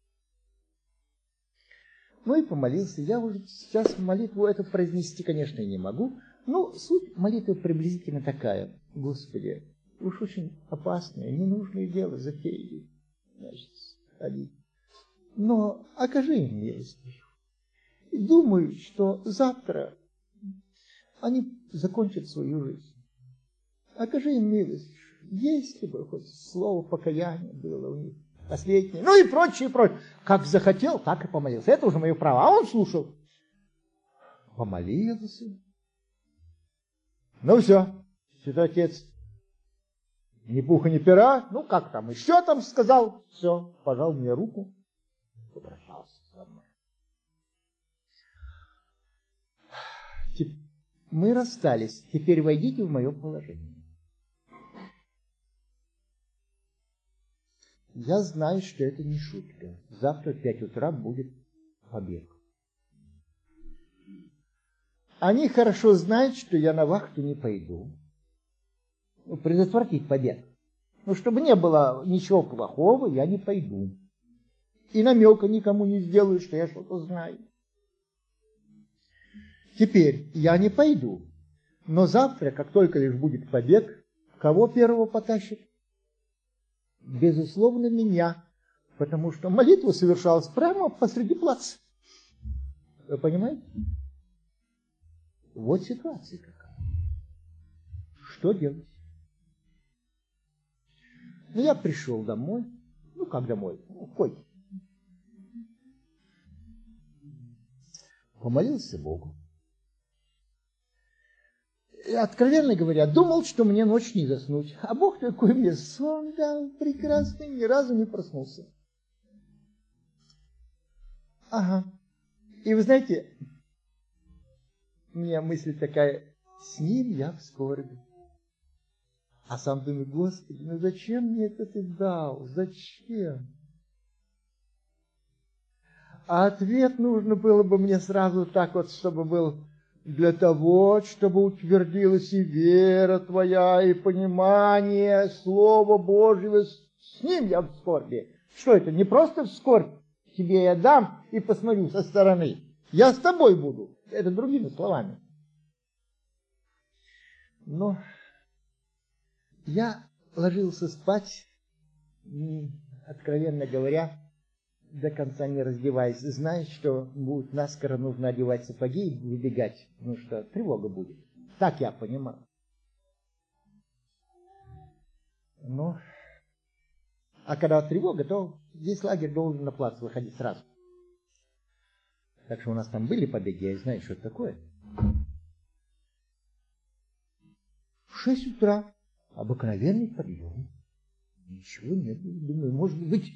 Ну и помолился. Я уже сейчас молитву эту произнести, конечно, и не могу. Но суть молитвы приблизительно такая. Господи, уж очень опасное, ненужное дело затеяли. Значит, они. Но окажи им милость. И думаю, что завтра они закончат свою жизнь. Окажи им милость. Если бы хоть слово покаяния было у них. Последнее, ну и прочее, прочее. Как захотел, так и помолился. Это уже мое право. А он слушал. Помолился. Ну все, святой отец. Ни пуха, ни пера. Ну как там, еще там сказал. Все, пожал мне руку. Попрощался со мной. Мы расстались. Теперь войдите в мое положение. Я знаю, что это не шутка. Завтра в пять утра будет побег. Они хорошо знают, что я на вахту не пойду. Ну, предотвратить побег. Ну, чтобы не было ничего плохого, я не пойду. И намека никому не сделаю, что я что-то знаю. Теперь я не пойду. Но завтра, как только лишь будет побег, кого первого потащит? Безусловно, меня, потому что молитва совершалась прямо посреди плаца. Вы понимаете? Вот ситуация какая. Что делать? Ну, я пришел домой. Ну, как домой? Ну, койке. Помолился Богу. И, откровенно говоря, думал, что мне ночь не заснуть. А Бог такой мне сон дал прекрасный, ни разу не проснулся. Ага. И вы знаете, у меня мысль такая, с ним я в скорби. А сам думаю, Господи, ну зачем мне это ты дал? Зачем? А ответ нужно было бы мне сразу так вот, чтобы был... Для того, чтобы утвердилась и вера твоя, и понимание Слова Божьего, с ним я в скорби. Что это? Не просто в скорбь тебе я дам и посмотрю со стороны. Я с тобой буду. Это другими словами. Но я ложился спать, откровенно говоря, до конца не раздеваясь, зная, что будет наскоро нужно одевать сапоги и выбегать, потому что тревога будет. Так я понимаю. Ну, а когда тревога, то весь лагерь должен на плац выходить сразу. Так что у нас там были побеги, я знаю, что это такое. В шесть утра обыкновенный подъем. Ничего нет. Думаю, может быть...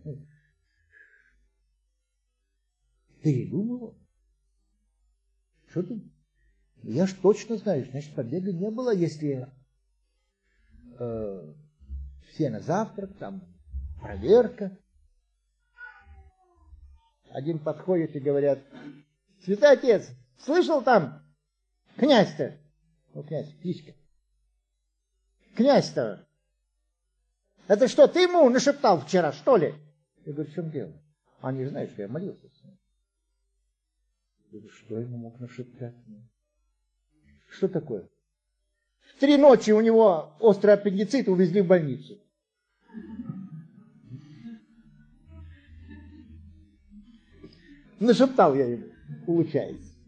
Передумала? Что ты? Я ж точно знаю, значит, побега не было, если э, все на завтрак, там проверка. Один подходит и говорят, святой отец, слышал там князь-то? Ну, князь, птичка. Князь-то, это что, ты ему нашептал вчера, что ли? Я говорю, в чем дело? Они же знают, что я молился с ним. Что ему мог нашептать? Что такое? В три ночи у него острый аппендицит, увезли в больницу. Нашептал я ему, получается.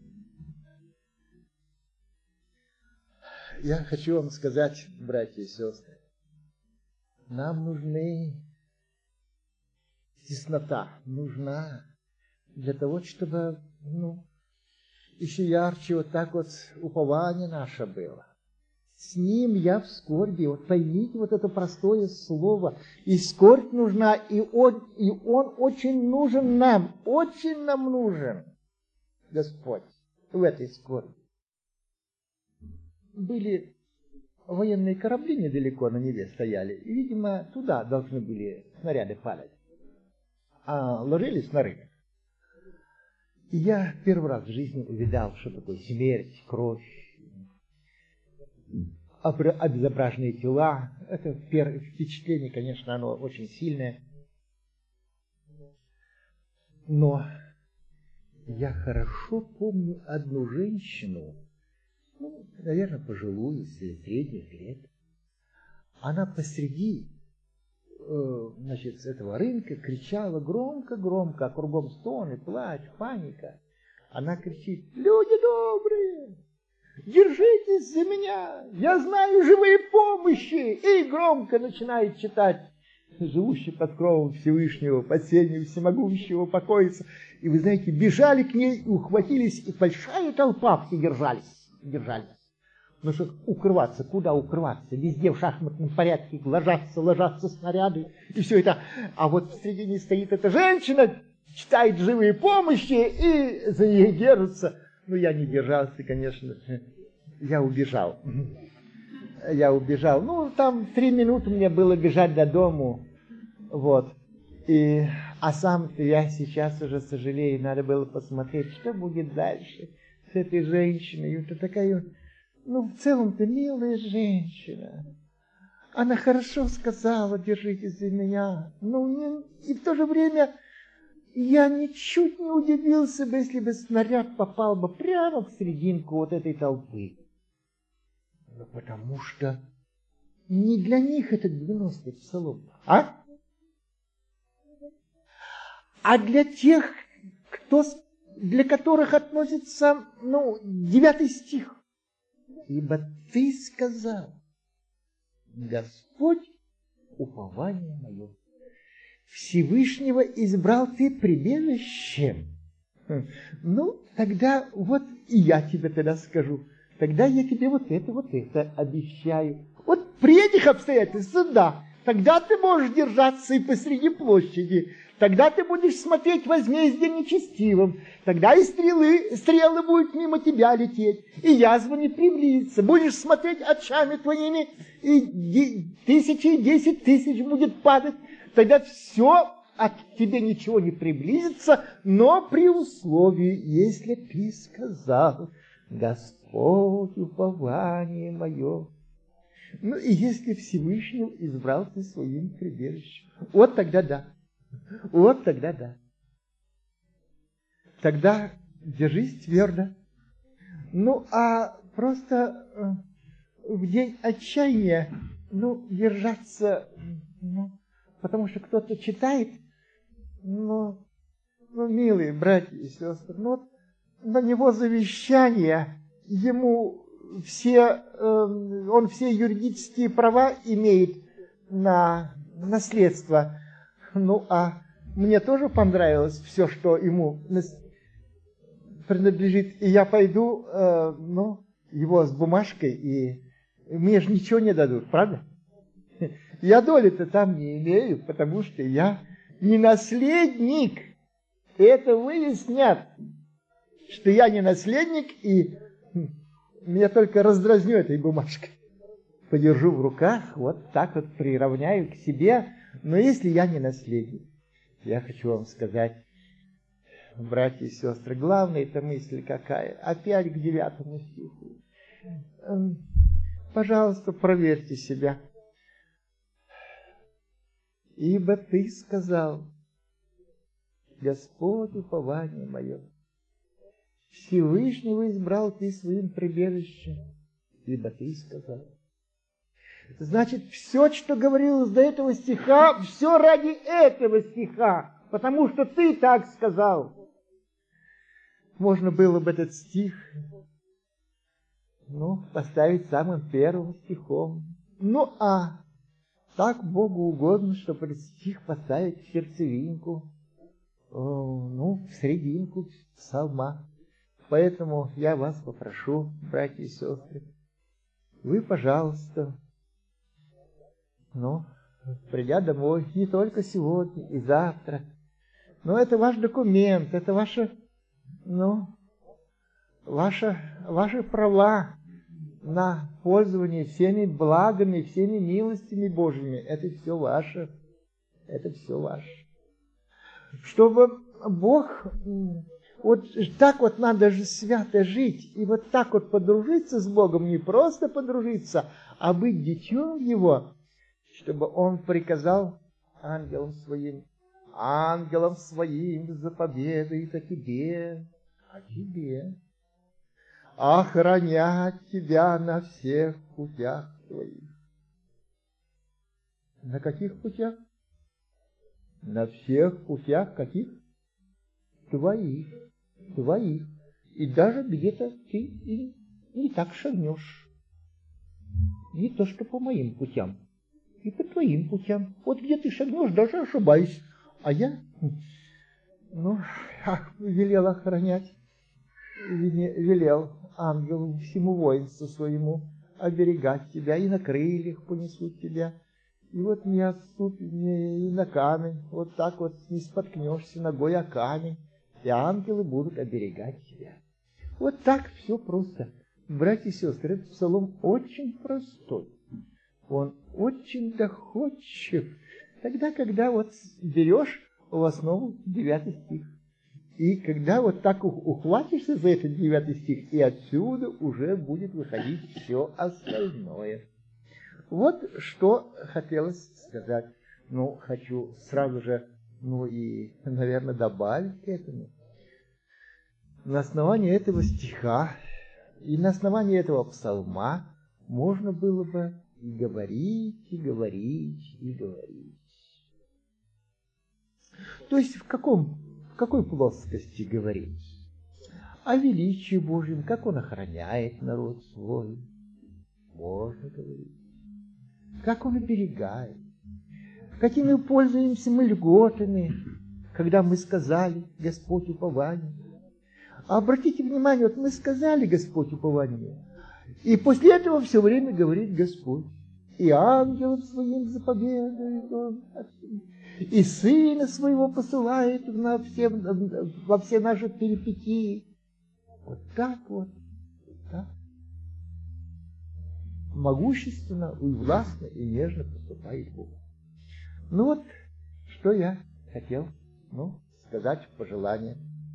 Я хочу вам сказать, братья и сестры, нам нужны теснота, нужна для того, чтобы, ну, еще ярче вот так вот упование наше было. С ним я в скорби. Вот поймите вот это простое слово. И скорбь нужна, и он, и он очень нужен нам, очень нам нужен, Господь, в этой скорби. Были военные корабли недалеко на Неве стояли, и, видимо, туда должны были снаряды падать. А ложились на рынок. И я первый раз в жизни увидал, что такое смерть, кровь, обезображенные тела. Это первое впечатление, конечно, оно очень сильное. Но я хорошо помню одну женщину, ну, наверное, пожилую, средних лет. Она посреди, э, значит, этого рынка кричала громко-громко, а кругом стоны, плач, паника. Она кричит: «Люди добрые! Держитесь за меня! Я знаю живые помощи!» И громко начинает читать: «Живущий под кровом Всевышнего, под сенью всемогущего покоится». И вы знаете, бежали к ней, ухватились, и большая толпа все держались. держались. Ну что, укрываться, куда укрываться? Везде в шахматном порядке ложатся, ложатся снаряды, и все это. А вот в середине стоит эта женщина, читает живые помощи, и за ней держатся. Ну, я не держался, конечно. Я убежал. Я убежал. Ну, там три минуты мне было бежать до дому. Вот. И, а сам-то я сейчас уже сожалею, надо было посмотреть, что будет дальше с этой женщиной. Это такая, ну, в целом-то милая женщина. Она хорошо сказала: «Держитесь за меня». Ну, не, и в то же время я ничуть не удивился бы, если бы снаряд попал бы прямо в серединку вот этой толпы. Ну, потому что не для них этот девяностый псалом, а? А для тех, кто, для которых относится, ну, девятый стих. «Ибо ты сказал: Господь, упование мое, Всевышнего избрал ты прибежищем». Ну, тогда вот и я тебе тогда скажу. Тогда я тебе вот это, вот это обещаю. Вот при этих обстоятельствах, да, тогда ты можешь держаться и посреди площади. Тогда ты будешь смотреть возмездие нечестивым. Тогда и стрелы, стрелы будут мимо тебя лететь, и язва не приблизится. Будешь смотреть очами твоими, и тысячи, и десять тысяч будет падать. Тогда все, от тебе ничего не приблизится, но при условии, если ты сказал: Господь, упование мое. Ну и если Всевышний избрал ты своим прибежищем, вот тогда да. Вот тогда да. Тогда держись твердо. Ну, а просто э, в день отчаяния, ну, держаться, ну, потому что кто-то читает, ну, ну, милые братья и сестры, ну, вот на него завещание, ему все, э, он все юридические права имеет на наследство. Ну, а мне тоже понравилось все, что ему принадлежит. И я пойду, э, ну, его с бумажкой, и мне же ничего не дадут, правда? Я доли-то там не имею, потому что я не наследник. Это выяснят, что я не наследник, и меня только раздразню этой бумажкой. Подержу в руках, вот так вот приравняю к себе. Но если я не наследник, я хочу вам сказать, братья и сестры, главная эта мысль какая? Опять к девятому стиху. Пожалуйста, проверьте себя. «Ибо ты сказал: Господь, упование мое, Всевышнего избрал ты своим прибежищем, ибо ты сказал». Значит, все, что говорилось до этого стиха, все ради этого стиха, потому что ты так сказал. Можно было бы этот стих ну, поставить самым первым стихом. Ну, а так Богу угодно, чтобы этот стих поставить в сердцевинку, ну, в серединку псалма. Поэтому я вас попрошу, братья и сестры, вы, пожалуйста, ну, придя домой, не только сегодня и завтра, но это ваш документ, это ваше, ну, ваше, ваши права на пользование всеми благами, всеми милостями Божьими. Это все ваше. Это все ваше. Чтобы Бог... Вот так вот надо же свято жить. И вот так вот подружиться с Богом. Не просто подружиться, а быть детем Его. Чтобы Он приказал ангелам своим, ангелам своим заповедует о тебе, о тебе, охранять тебя на всех путях твоих. На каких путях? На всех путях каких? Твоих. Твоих. И даже где-то ты и не так шагнешь. Не то, что по моим путям. И по твоим путям. Вот где ты шагнешь, даже ошибаюсь. А я, ну, ах, велел охранять. Велел ангелу всему воинству своему оберегать тебя, и на крыльях понесут тебя, и вот не отступи, не, и на камень, вот так вот не споткнешься ногой о камень, и ангелы будут оберегать тебя. Вот так все просто. Братья и сестры, этот псалом очень простой, он очень доходчив, тогда, когда вот берешь в основу девятый стих. И когда вот так ухватишься за этот девятый стих, и отсюда уже будет выходить все остальное. Вот что хотелось сказать. Ну, хочу сразу же, ну и, наверное, добавить к этому. На основании этого стиха и на основании этого псалма можно было бы и говорить, и говорить, и говорить. То есть в каком В какой плоскости говорить? О величии Божьем, как Он охраняет народ свой. Можно говорить. Как Он оберегает. Какими пользуемся мы льготами, когда мы сказали Господь упование. А обратите внимание, вот мы сказали Господь упование, и после этого все время говорит Господь. И ангелом своим заповедует Он, и Сына Своего посылает на все, во все наши перипетии. Вот так вот, так. Могущественно, и властно, и нежно поступает Бог. Ну вот, что я хотел, ну, сказать в пожелание.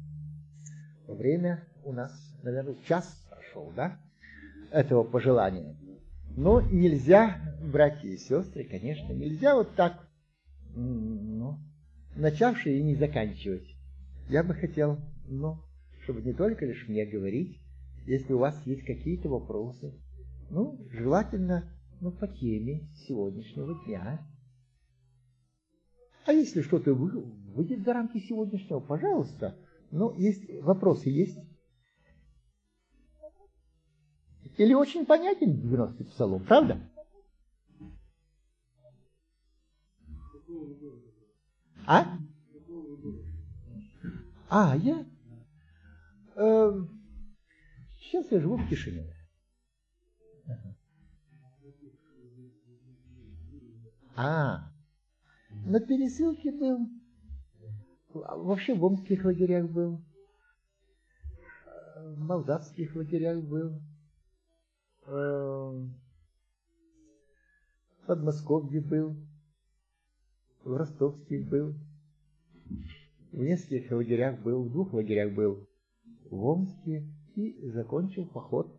Время у нас, наверное, час прошел, да, этого пожелания. Но нельзя, братья и сестры, конечно, нельзя вот так, ну, начавший и не заканчивать. Я бы хотел, ну, чтобы не только лишь мне говорить, если у вас есть какие-то вопросы, ну, желательно, ну, по теме сегодняшнего дня. А если что-то выйдет за рамки сегодняшнего, пожалуйста. Ну, есть вопросы есть? Или очень понятен девяностый псалом, правда? А? А, я? Э, сейчас я живу в Кишиневе. А, на пересылке был. Вообще в омских лагерях был. В молдавских лагерях был. В Подмосковье был. В ростовских был. В нескольких лагерях был. В двух лагерях был. В Омске. И закончил поход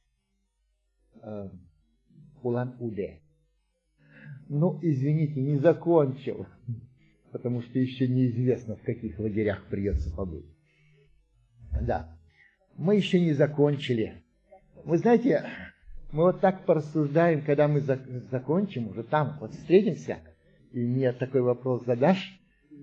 в Улан-Удэ. Ну, извините, не закончил. Потому что еще неизвестно, в каких лагерях придется побыть. Да, мы еще не закончили. Вы знаете, мы вот так порассуждаем, когда мы за- закончим, уже там вот встретимся, и мне такой вопрос задашь.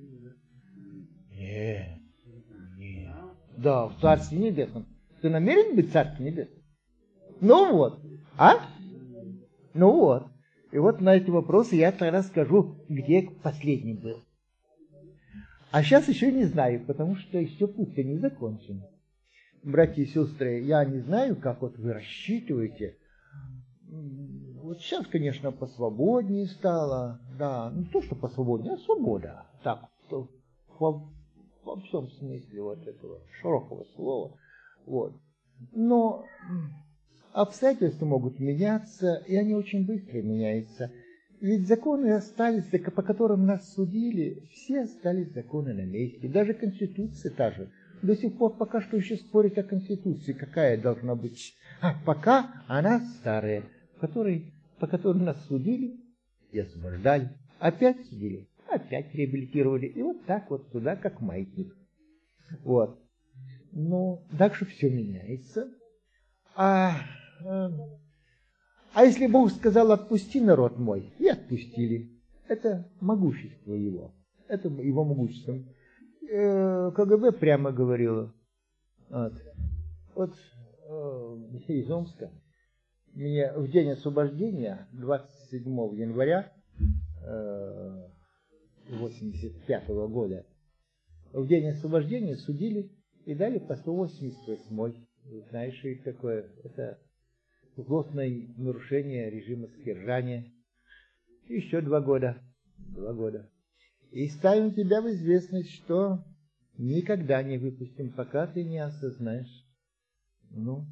Нет, нет. Да, в Царстве Небесном. Ты намерен быть в Царстве Небесном? Ну вот. А? Ну вот. И вот на эти вопросы я тогда скажу, где последний был. А сейчас еще не знаю, потому что еще путь не закончен. Братья и сестры, я не знаю, как вот вы рассчитываете. Вот сейчас, конечно, посвободнее стало. Да, не то, что посвободнее, а свобода. Так, во, во всем смысле вот этого широкого слова. Вот. Но обстоятельства могут меняться, и они очень быстро меняются. Ведь законы остались, по которым нас судили, все остались законы на месте. Даже Конституция та же. До сих пор пока что еще спорят о Конституции, какая должна быть. А пока она старая, в которой, по которой нас судили и освобождали. Опять судили, опять реабилитировали. И вот так вот туда, как маятник. Вот. Ну, так что все меняется. А, а, а если Бог сказал, отпусти народ мой, и отпустили. Это могущество его. Это его могущество. КГБ прямо говорило. Вот, вот э, из Омска мне в день освобождения, двадцать седьмого января э, восемьдесят пятого года, в день освобождения судили и дали по сто восемьдесят восьмой. Знаешь, что это такое? Это злостное нарушение режима содержания. Еще два года. Два года. И ставим тебя в известность, что никогда не выпустим, пока ты не осознаешь, ну,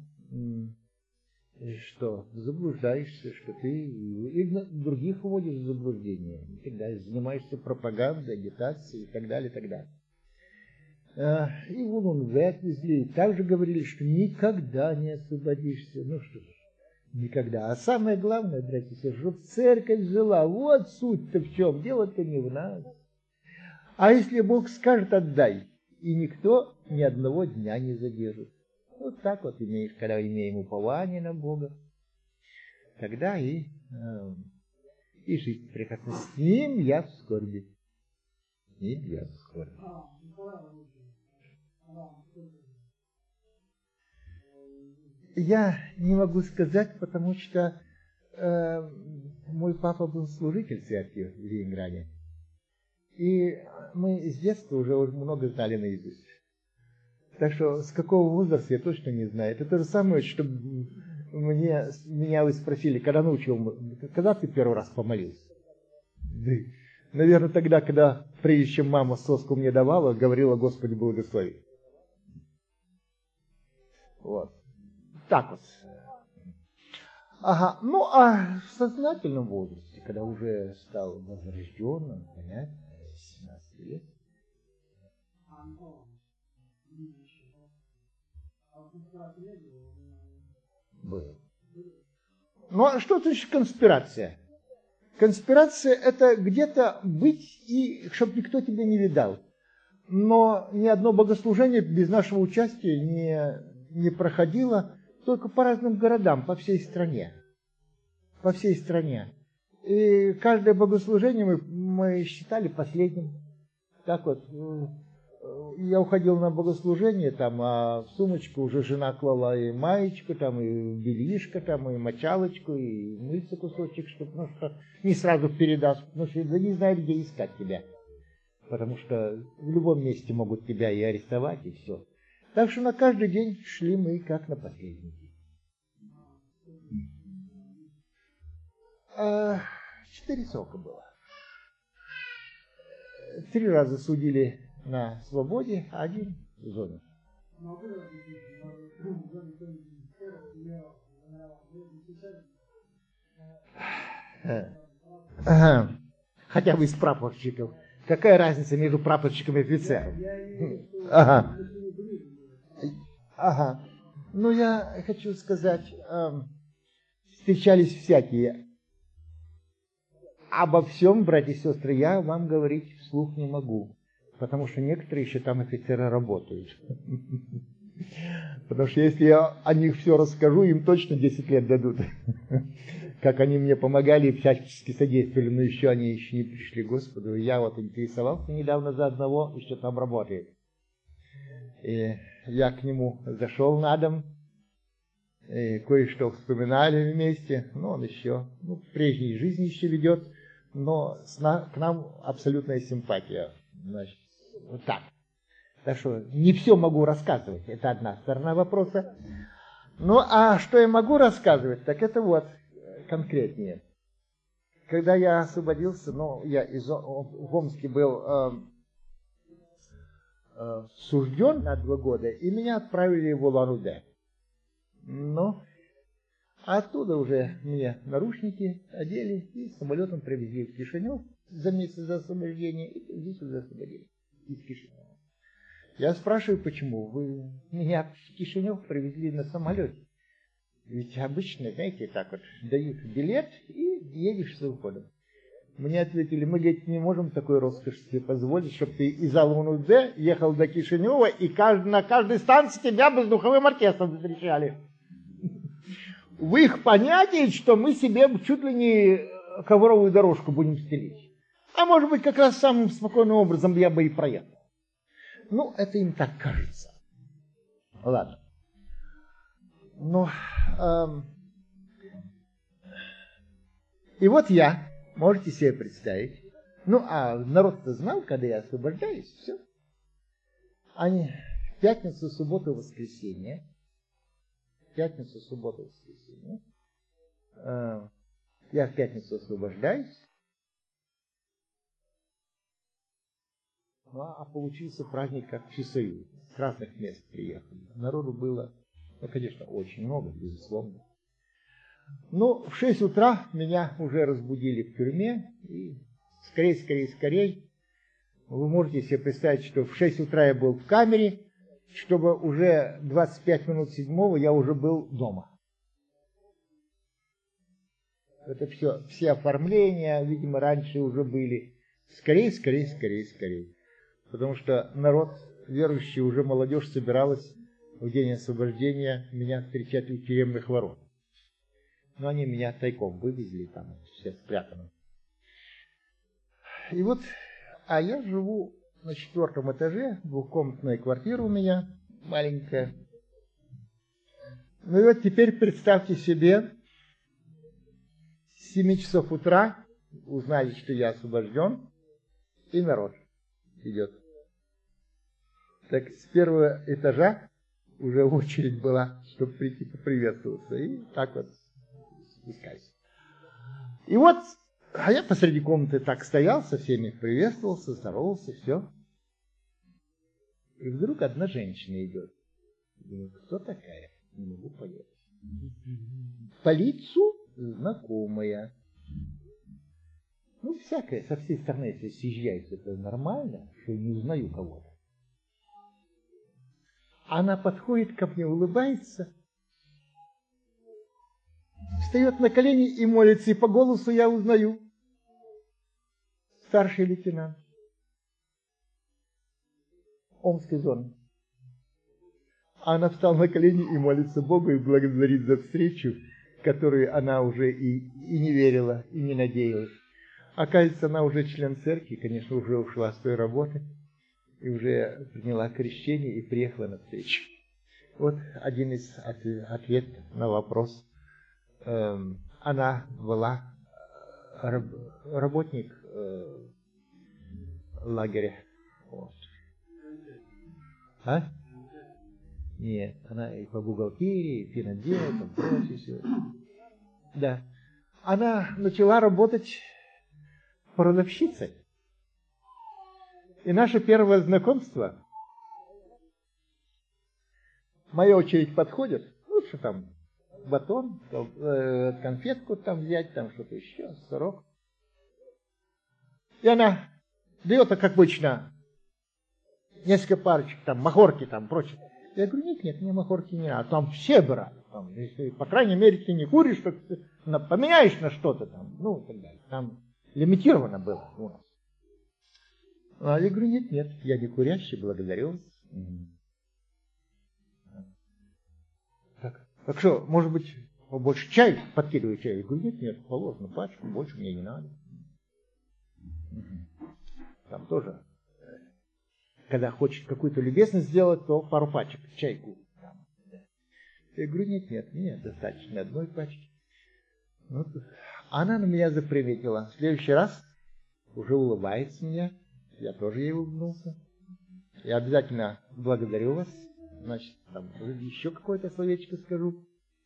что заблуждаешься, что ты и других вводишь в заблуждение, и так далее, занимаешься пропагандой, агитацией и так далее, и так далее. И в Улун-Удэ отвезли, и также говорили, что никогда не освободишься. Ну что ж, никогда. А самое главное, братья, чтобы церковь жила. Вот суть-то в чем. Дело-то не в нас. А если Бог скажет, отдай, и никто ни одного дня не задержит. Вот так вот имеешь, когда имеем упование на Бога, тогда и, э, и жизнь прекрасна. С ним я в скорби. С ним я в скорби. Я не могу сказать, потому что э, мой папа был служитель церкви в Ленинграде. И мы с детства уже много знали наизусть. Так что с какого возраста я точно не знаю. Это то же самое, что мне, меня вы спросили, когда научил, когда ты первый раз помолился? Да, наверное, тогда, когда, прежде чем мама соску мне давала, говорила: Господи, благослови. Вот. Так вот. Ага. Ну, а в сознательном возрасте, когда уже стал возрожденным, понятно, семнадцать лет. Был. Ну, а что значит конспирация? Конспирация — это где-то быть, и чтобы никто тебя не видал. Но ни одно богослужение без нашего участия не, не проходило, только по разным городам, по всей стране. По всей стране. И каждое богослужение мы, мы считали последним. Так вот, я уходил на богослужение, там, а в сумочку уже жена клала и маечку, там, и белишко, там, и мочалочку, и мыться кусочек, чтобы, ну, что не сразу передаст, потому что да не знаю, где искать тебя. Потому что в любом месте могут тебя и арестовать, и все. Так что на каждый день шли мы как на последний день. А, четыре срока было. Три раза судили на свободе, а один в зоне. Ага. Хотя бы из прапорщиков. Какая разница между прапорщиком и офицером? Ага. Ага. Ну, я хочу сказать, эм, встречались всякие. Обо всем, братья и сестры, я вам говорить вслух не могу. Потому что некоторые еще там офицеры работают. Потому что если я о них все расскажу, им точно десять лет дадут. Как они мне помогали и всячески содействовали, но еще они еще не пришли к Господу. Я вот интересовался недавно за одного, еще там работает. И я к нему зашел на дом, и кое-что вспоминали вместе. Но он еще, ну, прежней жизни еще ведет, но с на, к нам абсолютная симпатия. Значит, вот так. Так что не все могу рассказывать, это одна сторона вопроса. Ну, а что я могу рассказывать, так это вот конкретнее. Когда я освободился, ну, я из, в Омске был э, э, сужден на два года, и меня отправили в Улан-Удэ. Ну, оттуда уже мне наручники одели и самолетом привезли в Кишинев за месяц до освобождения, и здесь уже освободили из Кишинева. Я спрашиваю, почему вы меня в Кишинев привезли на самолете? Ведь обычно, знаете, так вот, дают билет и едешь с уходом. Мне ответили, мы, говорит, не можем такой роскоши себе позволить, чтобы ты из Улан-Удэ ехал до Кишинева, и кажд... на каждой станции тебя воздуховым оркестром встречали. В их понятии, что мы себе чуть ли не ковровую дорожку будем стелить. А может быть, как раз самым спокойным образом я бы и проехал. Ну, это им так кажется. Ладно. Ну, эм... и вот я, можете себе представить, ну, а народ-то знал, когда я освобождаюсь, все. Они в пятницу, субботу, воскресенье, в пятницу, субботу, воскресенье, э, я в пятницу освобождаюсь, ну, а получился праздник как в Чусовью. С разных мест приехали. Народу было, ну, конечно, очень много, безусловно. Ну, в шесть утра меня уже разбудили в тюрьме. И скорей, скорей, скорей. Вы можете себе представить, что в шесть утра я был в камере, чтобы уже двадцать пять минут седьмого я уже был дома. Это все, все оформления, видимо, раньше уже были. Скорей, скорей, скорей, скорей. Потому что народ, верующий, уже молодежь собиралась в день освобождения меня встречать у тюремных ворот. Но они меня тайком вывезли, там все спрятано. И вот, а я живу на четвертом этаже, двухкомнатная квартира у меня, маленькая. Ну и вот теперь представьте себе, с семи часов утра узнали, что я освобожден, и народ идет. Так с первого этажа уже очередь была, чтобы прийти поприветствоваться. И так вот спускались. И вот, а я посреди комнаты так стоял, со всеми приветствовался, здоровался, все. И вдруг одна женщина идет. Думаю, кто такая? Не могу понять. По лицу знакомая. Ну, всякое, со всей стороны, если съезжается, это нормально, что не узнаю кого-то. Она подходит ко мне, улыбается, встает на колени и молится, и по голосу я узнаю. Старший лейтенант Омской зоны. Она встала на колени и молится Богу и благодарит за встречу, которую она уже и, и не верила, и не надеялась. Оказывается, она уже член церкви, конечно, уже ушла с той работы. И уже приняла крещение и приехала на встречу. Вот один из ответов на вопрос. Эм, она была раб, работник э, лагеря. Вот. А? Нет, она и по бухгалтерии, и финотделе, там прочее все. Да. Она начала работать продавщицей. И наше первое знакомство, моя очередь подходит, ну что там, батон, э, конфетку там взять, там что-то еще, сырок. И она дает, как обычно, несколько парочек, там, махорки, там, прочее. Я говорю, нет, нет, мне махорки не надо, там все брат, там, если, по крайней мере, ты не куришь, то ты поменяешь на что-то там, ну, и так далее. Там лимитировано было у нас. А я говорю, нет, нет, я не курящий, благодарю. Так, так что, может быть, больше чай, подкидываю чай? Я говорю, нет, нет, положено пачку, больше мне не надо. Там тоже, когда хочет какую-то любезность сделать, то пару пачек чайку. Я говорю, нет, нет, мне достаточно одной пачки. Ну, она на меня заприметила. В следующий раз уже улыбается мне. Я тоже ей улыбнулся. Я обязательно благодарю вас. Значит, там еще какое-то словечко скажу.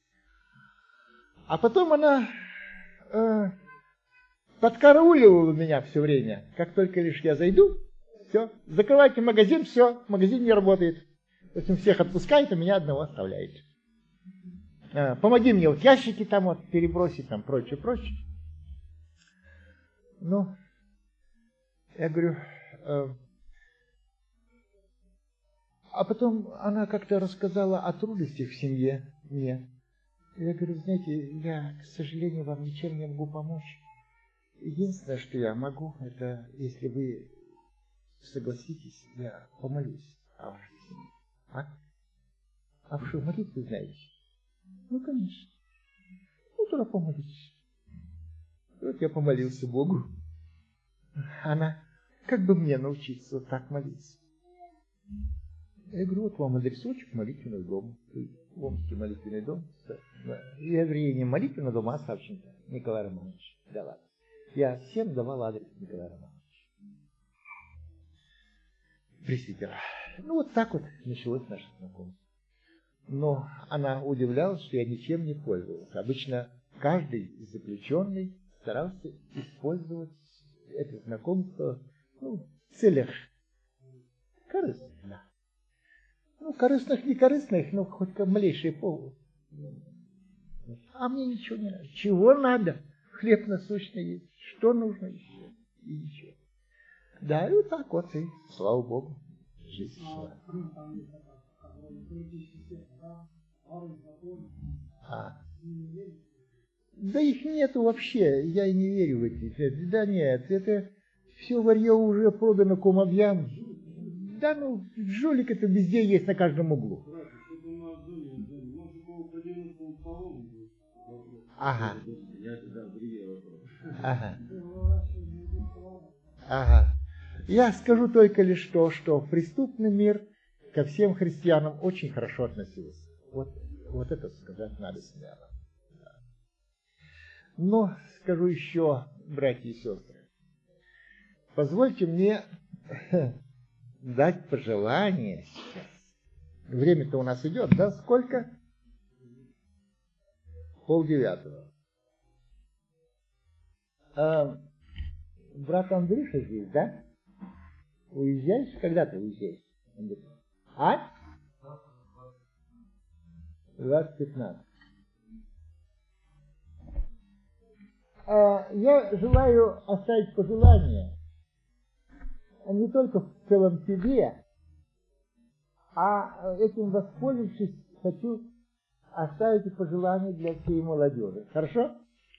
А потом она э, подкарауливала меня все время. Как только лишь я зайду, все, закрывайте магазин, все, магазин не работает. В общем, всех отпускает, а меня одного оставляет. Э, помоги мне вот ящики там вот перебросить, там прочее, прочее. Ну, я говорю... Э, а потом она как-то рассказала о трудностях в семье мне. Я говорю, знаете, я, к сожалению, вам ничем не могу помочь. Единственное, что я могу, это, если вы согласитесь, я помолюсь о вашей семье. А? А вы что, молитву знаете? Ну, конечно. Ну, тогда помолитесь. Вот я помолился Богу. Она, как бы мне научиться вот так молиться? Я говорю, вот вам адресочек молитвенного дома. В Омске молитвенный дом. Я, вернее, не молитвенный дом, а Савченко Николай Романович. Да ладно. Я всем давал адрес Николая Романовича. Пресвитера. Ну, вот так вот началось наше знакомство. Но она удивлялась, что я ничем не пользовался. Обычно каждый заключенный старался использовать это знакомство, ну, в целях корыстных. Да. Ну, корыстных, не корыстных, но хоть как малейший повод. А мне ничего не надо. Чего надо? Хлеб насущный есть. Что нужно еще? И ничего. Да, и вот так вот, и слава Богу, жизнь шла. А. Да их нету вообще, я и не верю в эти. Да нет, это все варье уже продано кумовьям. Да ну, жулик это везде есть, на каждом углу. Ага. Ага. Ага. Я скажу только лишь то, что преступный мир ко всем христианам очень хорошо относился. Вот, вот это сказать надо смело. Да. Но скажу еще, братья и сестры, позвольте мне дать пожелание сейчас. Время-то у нас идет, да? Сколько? Полдевятого. А, брат Андрюша здесь, да? Уезжаешь? Когда ты уезжаешь? А? двадцать пятнадцать. А, я желаю оставить пожелание не только в целом себе, а этим воспользовавшись, хочу оставить пожелания для всей молодежи. Хорошо?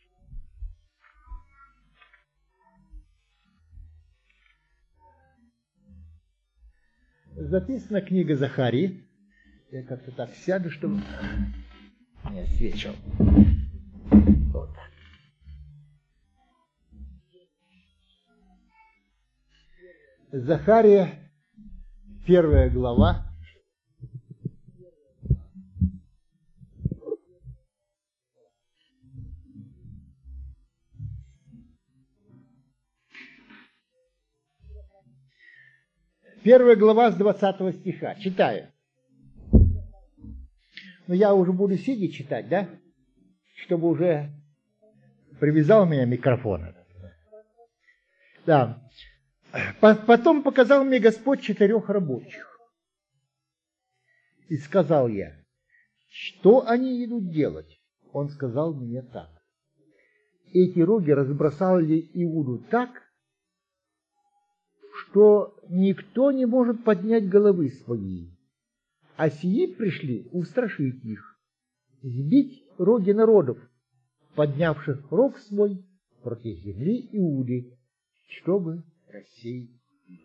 Записана книга Захарии. Я как-то так сяду, чтобы не освечил. Вот так. Захария, первая глава. Первая глава с двадцатого стиха. Читаю. Но я уже буду сидя читать, да? Чтобы уже привязал меня микрофон. Да. Потом показал мне Господь четырех рабочих. И сказал я, что они идут делать? Он сказал мне так. Эти роги разбросали Иуду так, что никто не может поднять головы своей. А сии пришли устрашить их, сбить роги народов, поднявших рог свой против земли Иуды, чтобы рассеять их.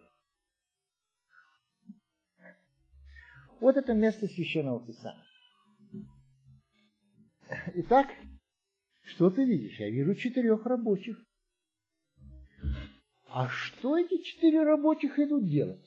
Вот это место Священного Писания. Итак, что ты видишь? Я вижу четырех рабочих. А что эти четыре рабочих идут делать?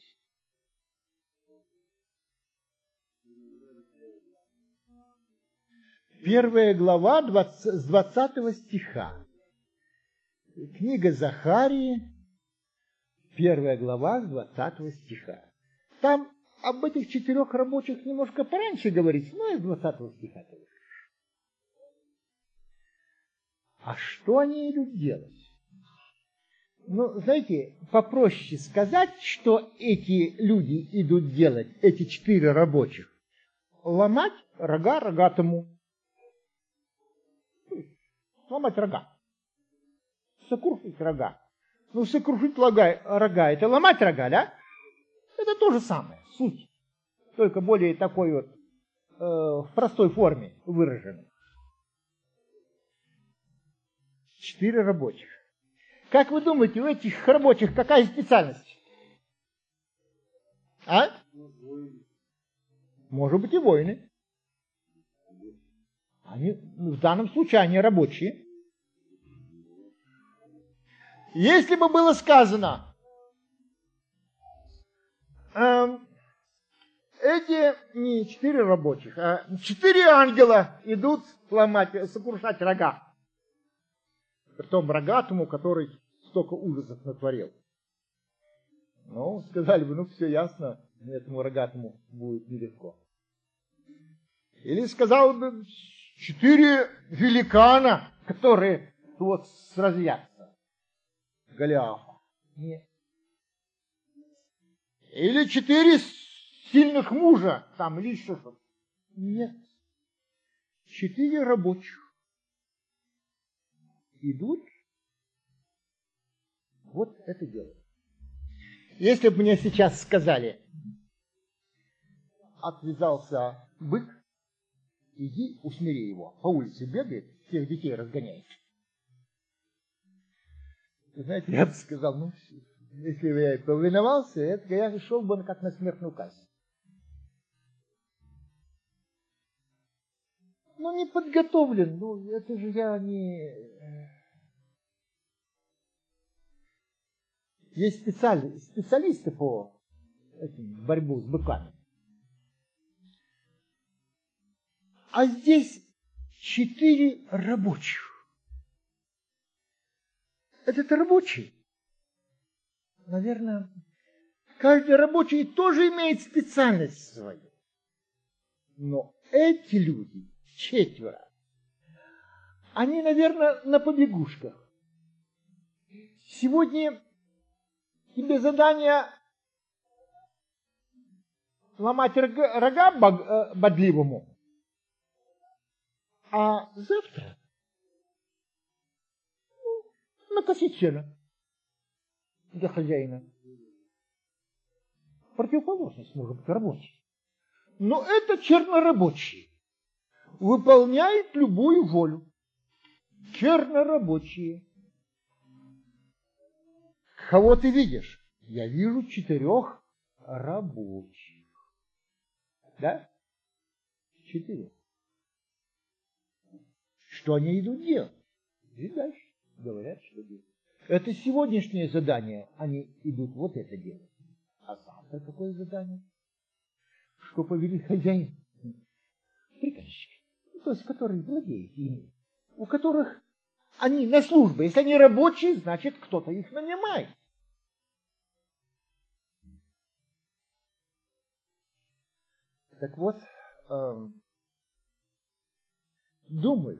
Первая глава двадцать, с двадцатого стиха. Книга Захарии, первая глава с двадцатого стиха. Там об этих четырех рабочих немножко пораньше говорится, но и с двадцатого стиха. А что они идут делать? Ну, знаете, попроще сказать, что эти люди идут делать, эти четыре рабочих. Ломать рога рогатому. Ломать рога. Сокрушить рога. Ну, сокрушить рога, рога, это ломать рога, да? Это то же самое, суть. Только более такой вот, э, в простой форме выраженной. Четыре рабочих. Как вы думаете, у этих рабочих какая специальность? А? Может быть и воины. Они, в данном случае они рабочие. Если бы было сказано, э, эти не четыре рабочих, а четыре ангела идут ломать, сокрушать рога. Притом рогатому, который столько ужасов натворил. Ну, сказали бы, ну все ясно, этому рогатому будет нелегко. Или сказал бы, четыре великана, которые вот сразятся. Голиафа. Нет. Или четыре сильных мужа, там, или что-то. Нет. Четыре рабочих идут, вот это делают. Если бы мне сейчас сказали, отвязался бык, иди усмири его, по улице бегает, всех детей разгоняет. Знаете, я бы сказал, ну, если бы я повиновался, это я шел бы как на смертную казнь. Ну, не подготовлен, ну, это же я не... Есть специали... специалисты по этим, борьбу с быками. А здесь четыре рабочих. Этот рабочий, наверное, каждый рабочий тоже имеет специальность свою. Но эти люди, четверо, они, наверное, на побегушках. Сегодня тебе задание ломать рога, рога бодливому, а завтра ну, накосить сено для хозяина. Противоположность может быть рабочий. Но это чернорабочие. Выполняют любую волю. Чернорабочие. Кого ты видишь? Я вижу четырех рабочих. Да? Четыре. Что они идут делать? И дальше говорят, что делать. Это сегодняшнее задание. Они идут вот это делать. А завтра какое задание? Что повели хозяин? Приказчики. То есть, которые владеют ими. У которых они на службе. Если они рабочие, значит, кто-то их нанимает. Так вот, э, думаю,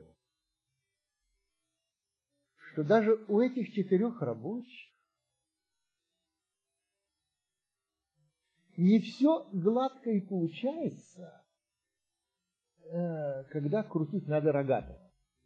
что даже у этих четырех рабочих не все гладко и получается, э, когда крутить надо рогатого.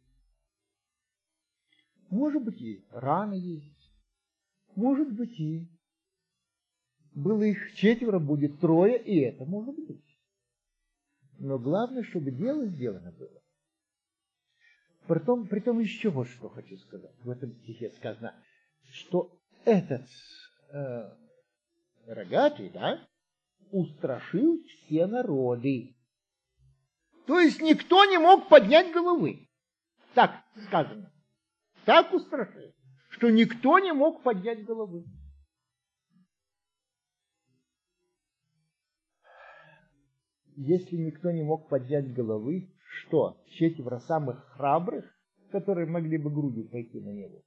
Может быть, и рано есть, может быть, и было их четверо, будет трое, и это может быть. Но главное, чтобы дело сделано было. Притом, притом еще вот что хочу сказать. В этом стихе сказано, что этот э, рогатый, да, устрашил все народы. То есть никто не мог поднять головы. Так сказано. Так устрашил, что никто не мог поднять головы. Если никто не мог поднять головы, Что? Четверо самых храбрых, которые могли бы грудью пойти на небо.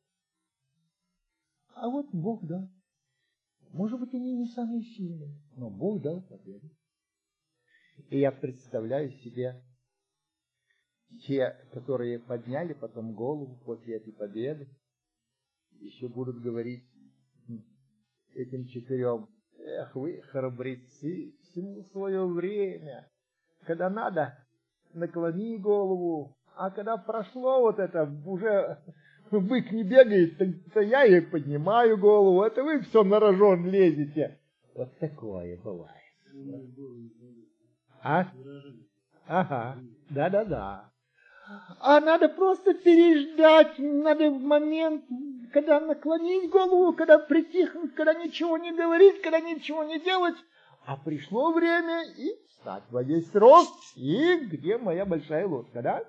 А вот Бог дал. Может быть, они не самые сильные, но Бог дал победу. И я представляю себе те, которые подняли потом голову после этой победы, еще будут говорить этим четырем: эх вы, храбрецы, всему свое время. Когда надо, наклони голову, а когда прошло вот это, уже бык не бегает, то, то я и поднимаю голову, это вы все на рожон лезете. Вот такое бывает. А? Ага, да-да-да. А надо просто переждать, надо в момент, когда наклонить голову, когда притихнуть, когда ничего не говорить, когда ничего не делать. А пришло время и встать во весь рост. И где моя большая лодка, да?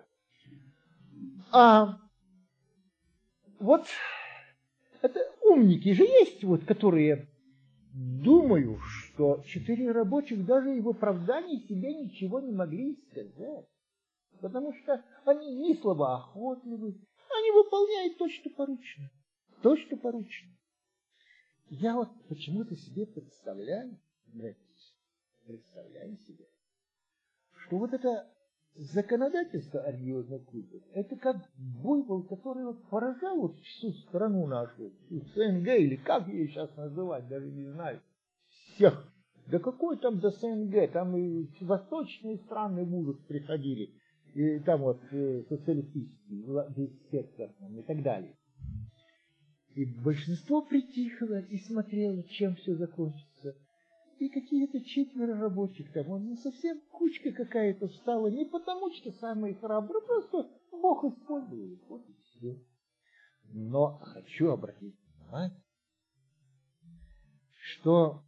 А вот это умники же есть, вот, которые думают, что четыре рабочих даже и в оправдании себе ничего не могли сказать. Потому что они не словоохотливы, они выполняют то, что поручено. То, что поручено. Я вот почему-то себе представляю, братья, представляю себе, что вот это законодательство о религиозных культах, это как буйвол, который вот поражал вот всю страну нашу, всю СНГ, или как ее сейчас называть, даже не знаю, всех. Да какой там до СНГ, там и восточные страны в ужас приходили. И там вот э, социалистический сектор и так далее. И большинство притихло и смотрело, чем все закончится. И какие-то четверо рабочих там, он ну, совсем кучка какая-то встала, не потому что самые храбрые, просто Бог использует. Вот и все. Но хочу обратить внимание, что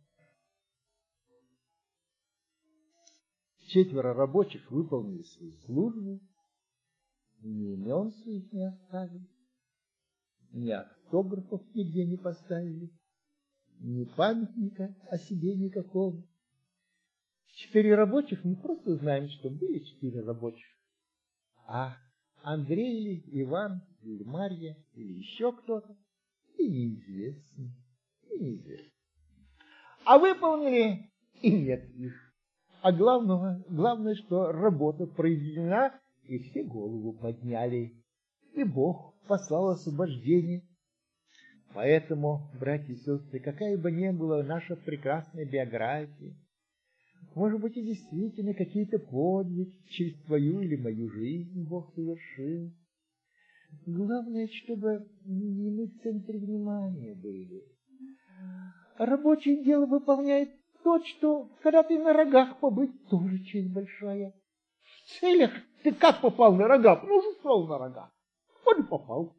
четверо рабочих выполнили свою службу, ни имен своих не оставили, ни автографов нигде не поставили, ни памятника о себе никакого. Четыре рабочих, мы просто знаем, что были четыре рабочих. А Андрей или Иван, или Марья, или еще кто-то, и неизвестно, и неизвестно. А выполнили, и нет их. А главное, главное, что работа произведена, и все голову подняли. И Бог послал освобождение. Поэтому, братья и сестры, какая бы ни была наша прекрасная биография, может быть, и действительно какие-то подвиги через твою или мою жизнь Бог совершил. Главное, чтобы не мы в центре внимания были. Рабочее дело выполняет то, что, когда ты на рогах побыть, тоже честь большая. В целях ты как попал на рога? Ну, шел на рога. Вот и попал.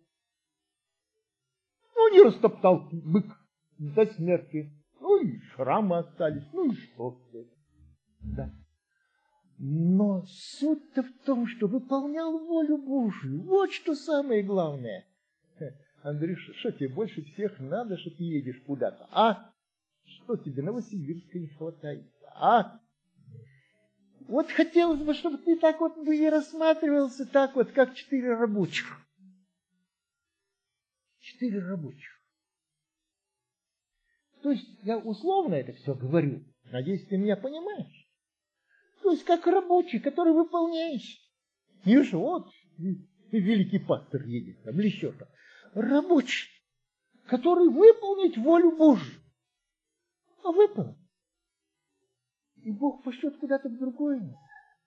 Ну, не растоптал бык до смерти. Ну, и шрамы остались. Ну, и что? Да. Но суть-то в том, что выполнял волю Божию. Вот что самое главное. Андрюша, что тебе больше всех надо, что ты едешь куда-то? А? Что тебе Новосибирска не хватает? А? Вот хотелось бы, чтобы ты так вот и рассматривался, так вот, как четыре рабочих. Четыре рабочих. То есть я условно это все говорю. Надеюсь, ты меня понимаешь. То есть как рабочий, который выполняешь. Не же вот великий пастор едет там, или еще-то. Рабочий, который выполнит волю Божию. А выполнил. И Бог пошлет куда-то в другое место.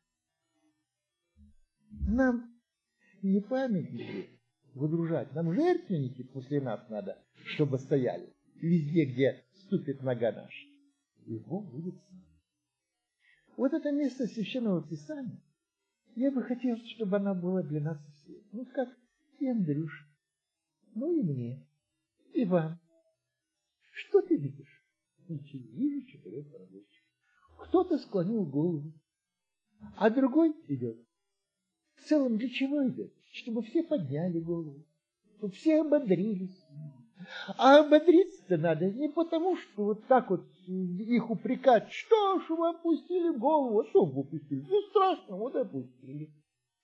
Нам не памятники выдружать, нам жертвенники после нас надо, чтобы стояли везде, где ступит нога наша. И Бог будет с нами. Вот это место Священного Писания, я бы хотел, чтобы она была для нас всех. Ну, как и Андрюша, ну и мне, и вам. Что ты видишь? Вижу четырех рабочих. Кто-то склонил голову, а другой идет. В целом для чего идет? Чтобы все подняли голову, чтобы все ободрились. А ободриться надо не потому, что вот так вот их упрекать, что ж вы опустили голову, а что вы опустили? Ну страшно, вот опустили.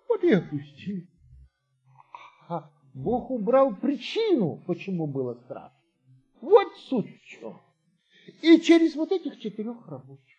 Вот и опустили. А Бог убрал причину, почему было страшно. Вот суть в чем. И через вот этих четырех рабочих.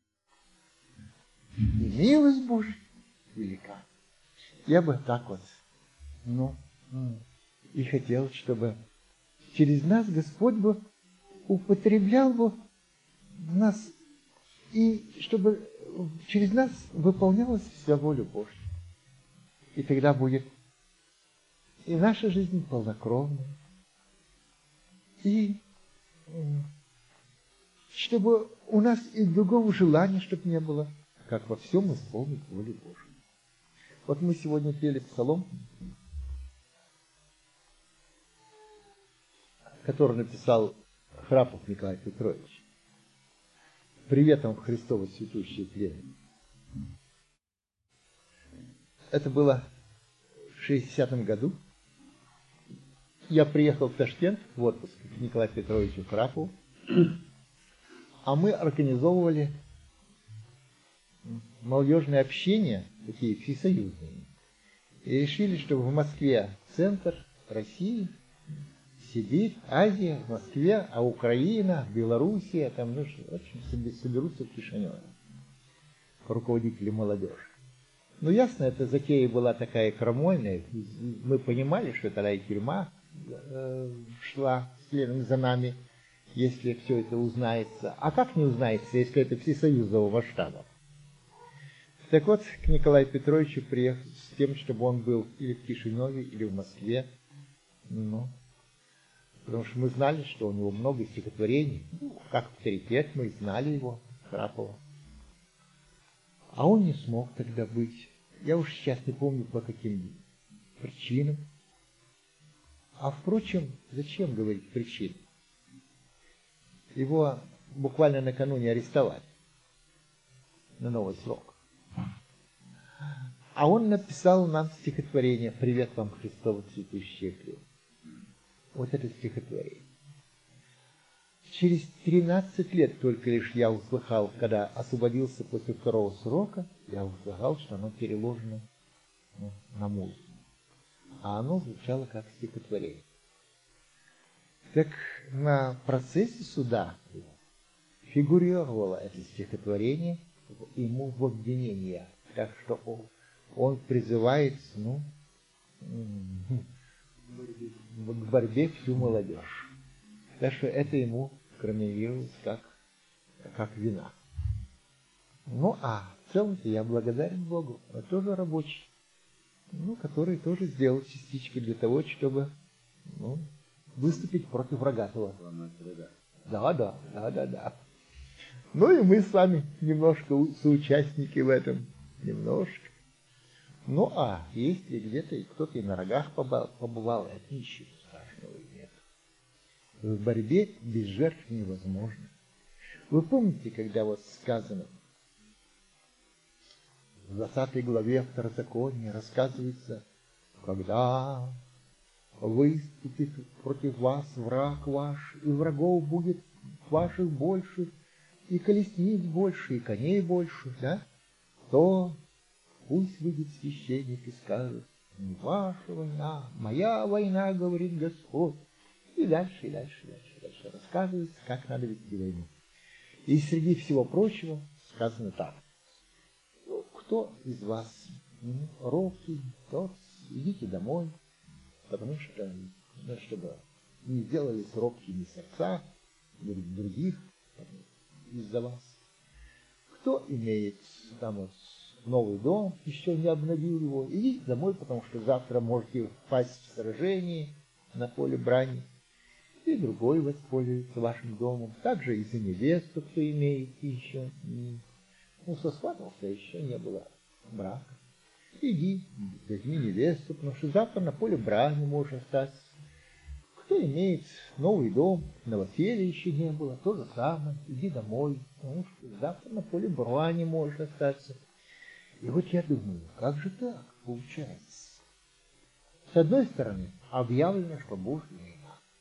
И милость Божья велика. Я бы так вот, ну, и хотел, чтобы через нас Господь бы употреблял бы нас, и чтобы через нас выполнялась вся воля Божья. И тогда будет и наша жизнь полнокровная, и чтобы у нас и другого желания, чтобы не было, как во всем исполнить волю Божию. Вот мы сегодня пели псалом, который написал Храпов Николай Петрович. Приветом в Христово святущее племя. Это было в шестидесятом году. Я приехал в Ташкент в отпуск к Николаю Петровичу Храпову, а мы организовывали молодежное общение, такие всесоюзные, и решили, что в Москве центр России, Сибирь, Азия, в Москве, а Украина, Белоруссия, там, ну, в общем, соберутся в Кишиневе руководители молодежи. Ну, ясно, эта затея была такая крамольная. Мы понимали, что тогда и тюрьма э, шла следом за нами, если все это узнается. А как не узнается, если это всесоюзного масштаба? Так вот, к Николаю Петровичу приехал с тем, чтобы он был или в Кишиневе, или в Москве. Ну, потому что мы знали, что у него много стихотворений. Как авторитет мы знали его, Храпова. А он не смог тогда быть. Я уж сейчас не помню, по каким причинам. А впрочем, зачем говорить причины? Его буквально накануне арестовали на новый срок. А он написал нам стихотворение «Привет вам, Христово цветущее племя». Вот это стихотворение. Через тринадцать лет только лишь я услыхал, когда освободился после второго срока, я услыхал, что оно переложено, ну, на музыку. А оно звучало как стихотворение. Так на процессе суда фигурировало это стихотворение ему в обвинение. Так что он, он призывает, ну, к борьбе всю молодежь. Так что это ему кромировалось как, как вина. Ну, а в целом-то я благодарен Богу. Он тоже рабочий, ну, который тоже сделал частички для того, чтобы, ну, выступить против Рогатова. Да, да, да, да, да. Ну и мы с вами немножко соучастники в этом. Немножко. Ну, а если где-то кто-то и на рогах побывал, побывал, это ничего страшного нет. В борьбе без жертв невозможно. Вы помните, когда вот сказано в двадцатой главе Второзакония рассказывается, когда выступит против вас враг ваш, и врагов будет ваших больше, и колесниц больше, и коней больше, да, то пусть выйдет священник и скажет: не ваша война, моя война, говорит Господь. И дальше, и дальше, и дальше, и дальше рассказывается, как надо вести войну. И среди всего прочего сказано так. Ну, кто из вас ну, робкий, тот идите домой, потому что, ну, чтобы не сделались робкими сердца других из-за вас. Кто имеет там вот новый дом, еще не обновил его, идите домой, потому что завтра можете впасть в сражение на поле брани, и другой воспользуется вашим домом. Также и за невесту, кто имеет еще, ну, сосватался, еще не было брака. Иди, возьми невесту, потому что завтра на поле брани можешь остаться. Кто имеет новый дом, новоселья еще не было, то же самое, иди домой, потому что завтра на поле брани можешь остаться. И вот я думаю, как же так получается? С одной стороны, объявлено, что Божья война.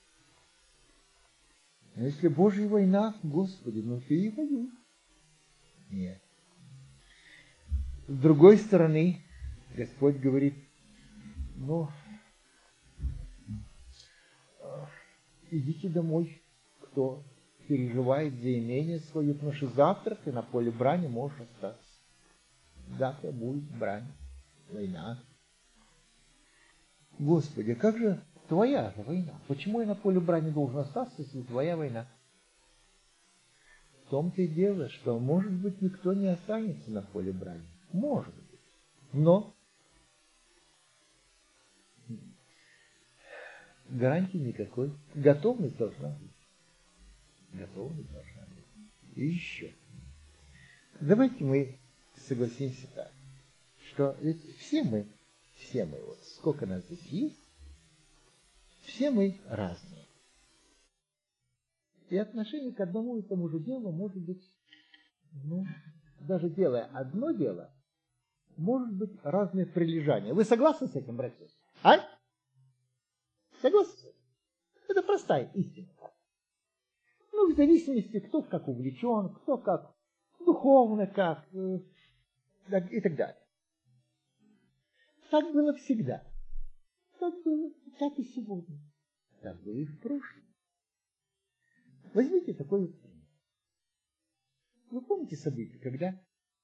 Но если Божья война, Господи, ну ты и воюй. Нет. С другой стороны, Господь говорит, ну, идите домой, кто переживает за имение свое, потому что завтра ты на поле брани можешь остаться. Завтра будет брань, война. Господи, как же твоя же война? Почему я на поле брани должен остаться, если твоя война? В том-то и дело, что, может быть, никто не останется на поле брани. Может быть. Но гарантии никакой. Готовность должна быть. Готовность должна быть. И еще. Давайте мы согласимся так, что ведь все мы, все мы, вот сколько нас здесь есть, все мы разные. И отношение к одному и тому же делу может быть, ну, даже делая одно дело, может быть разное прилежание. Вы согласны с этим, братья? А? Согласны? Это простая истина. Ну, в зависимости, кто как увлечен, кто как духовно, как э, и так далее. Так было всегда. Так было, так и сегодня. Так было и в прошлом. Возьмите такой вот пример. Вы помните события, когда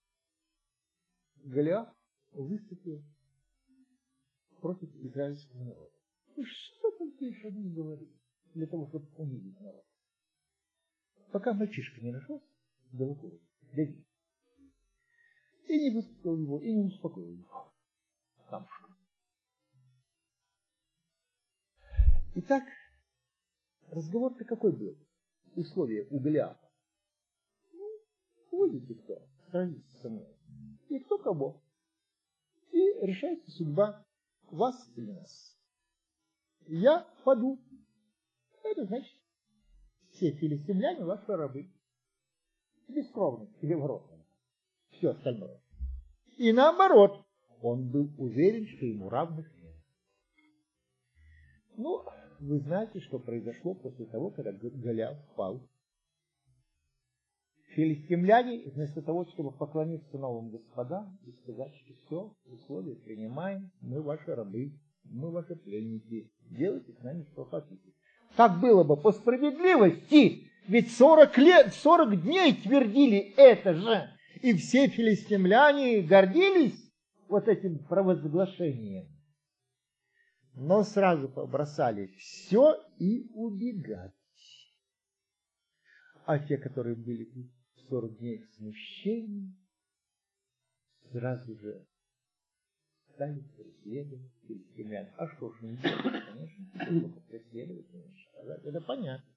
Голиаф выступил против израильского народа? Ну что там еще не говорили для того, чтобы унизить народ? Пока мальчишка не нашелся, Давид, Давид, и не выступил его, и не успокоил его. Там что? Итак, разговор-то какой был? Условия у Голиафа. Ну, ходите кто, сразитесь со мной. И кто кого. И решается судьба вас или нас. Я паду. Это значит, все филистимляне ваши рабы. Бескровные, переворотные. Все остальное. И наоборот, он был уверен, что ему равных нет. Ну, вы знаете, что произошло после того, когда Голиаф пал. Филистимляне, вместо того, чтобы поклониться новым господам и сказать, что все, условия принимаем, мы ваши рабы, мы ваши пленники, делайте с нами, что хотите. Так было бы по справедливости, ведь сорок лет, сорок дней твердили это же, и все филистимляне гордились вот этим провозглашением. Но сразу побросали все и убегать. А те, которые были в сорок дней в смущении, сразу же стали преследовать филистимлян. А что ж не делать? Конечно, преследовать, конечно. Это понятно.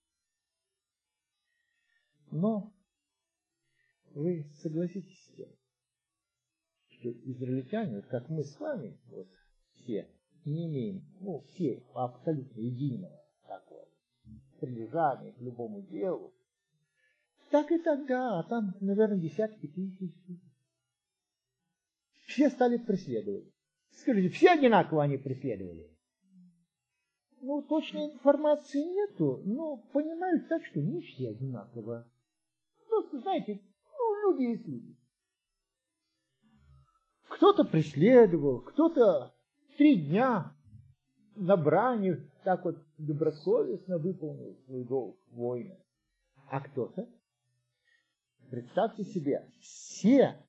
Но вы согласитесь с тем, что израильтяне, как мы с вами, вот все, не имеем, ну, все абсолютно единого такого прилежания к любому делу, так и тогда, а там, наверное, десятки тысяч. Все стали преследовать. Скажите, все одинаково они преследовали? Ну, точной информации нету, но понимают так, что не все одинаково. Просто, знаете, ну, люди есть люди. Кто-то преследовал, кто-то три дня на брани так вот добросовестно выполнил свой долг воина. А кто-то, представьте себе, все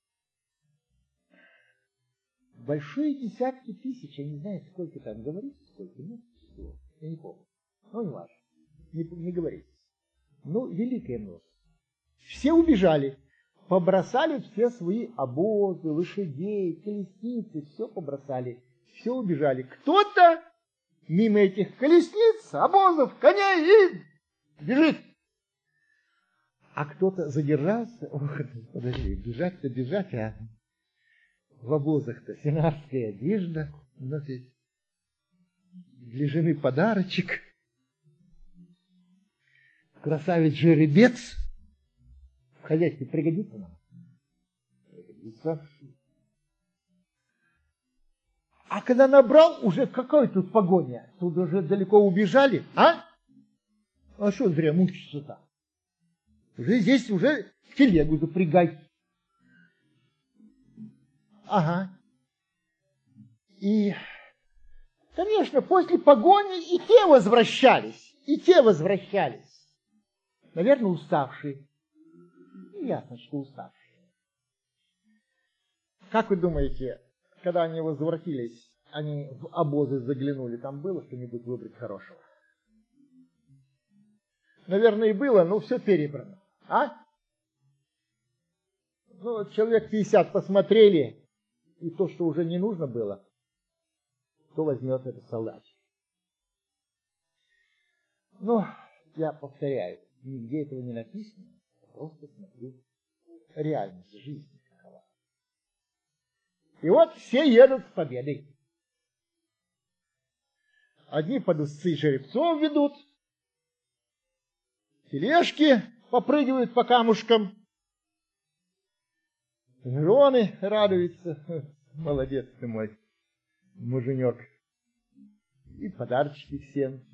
большие десятки тысяч, я не знаю, сколько там говорится, сколько, ну, я не помню, ну, не важно, не, не говорится. Ну, великое множество. Все убежали, побросали все свои обозы, лошадей, колесницы, все побросали, все убежали. Кто-то мимо этих колесниц, обозов, коней и бежит. А кто-то задержался, ох, подожди, бежать-то бежать, а в обозах-то сенатская одежда, носит для жены подарочек, красавец жеребец, в хозяйстве пригодится нам? Пригодится. А когда набрал, уже какая тут погоня? Тут уже далеко убежали, а? А что зря мучиться-то? Уже здесь уже телегу запрягай. Ага. И, конечно, после погони и те возвращались, и те возвращались. Наверное, уставшие. Ясно, что уставшие. Как вы думаете, когда они возвратились, они в обозы заглянули, там было что-нибудь выбрать хорошего? Наверное, и было, но все перебрано. А? Ну, человек пятьдесят посмотрели, и то, что уже не нужно было, кто возьмет это солдат. Ну, я повторяю, нигде этого не написано, просто смотрю реальность жизни какова. И вот все едут с победой. Одни под узцы жеребцов ведут, тележки попрыгивают по камушкам, жены радуются. Молодец ты мой, муженек. И подарочки всем.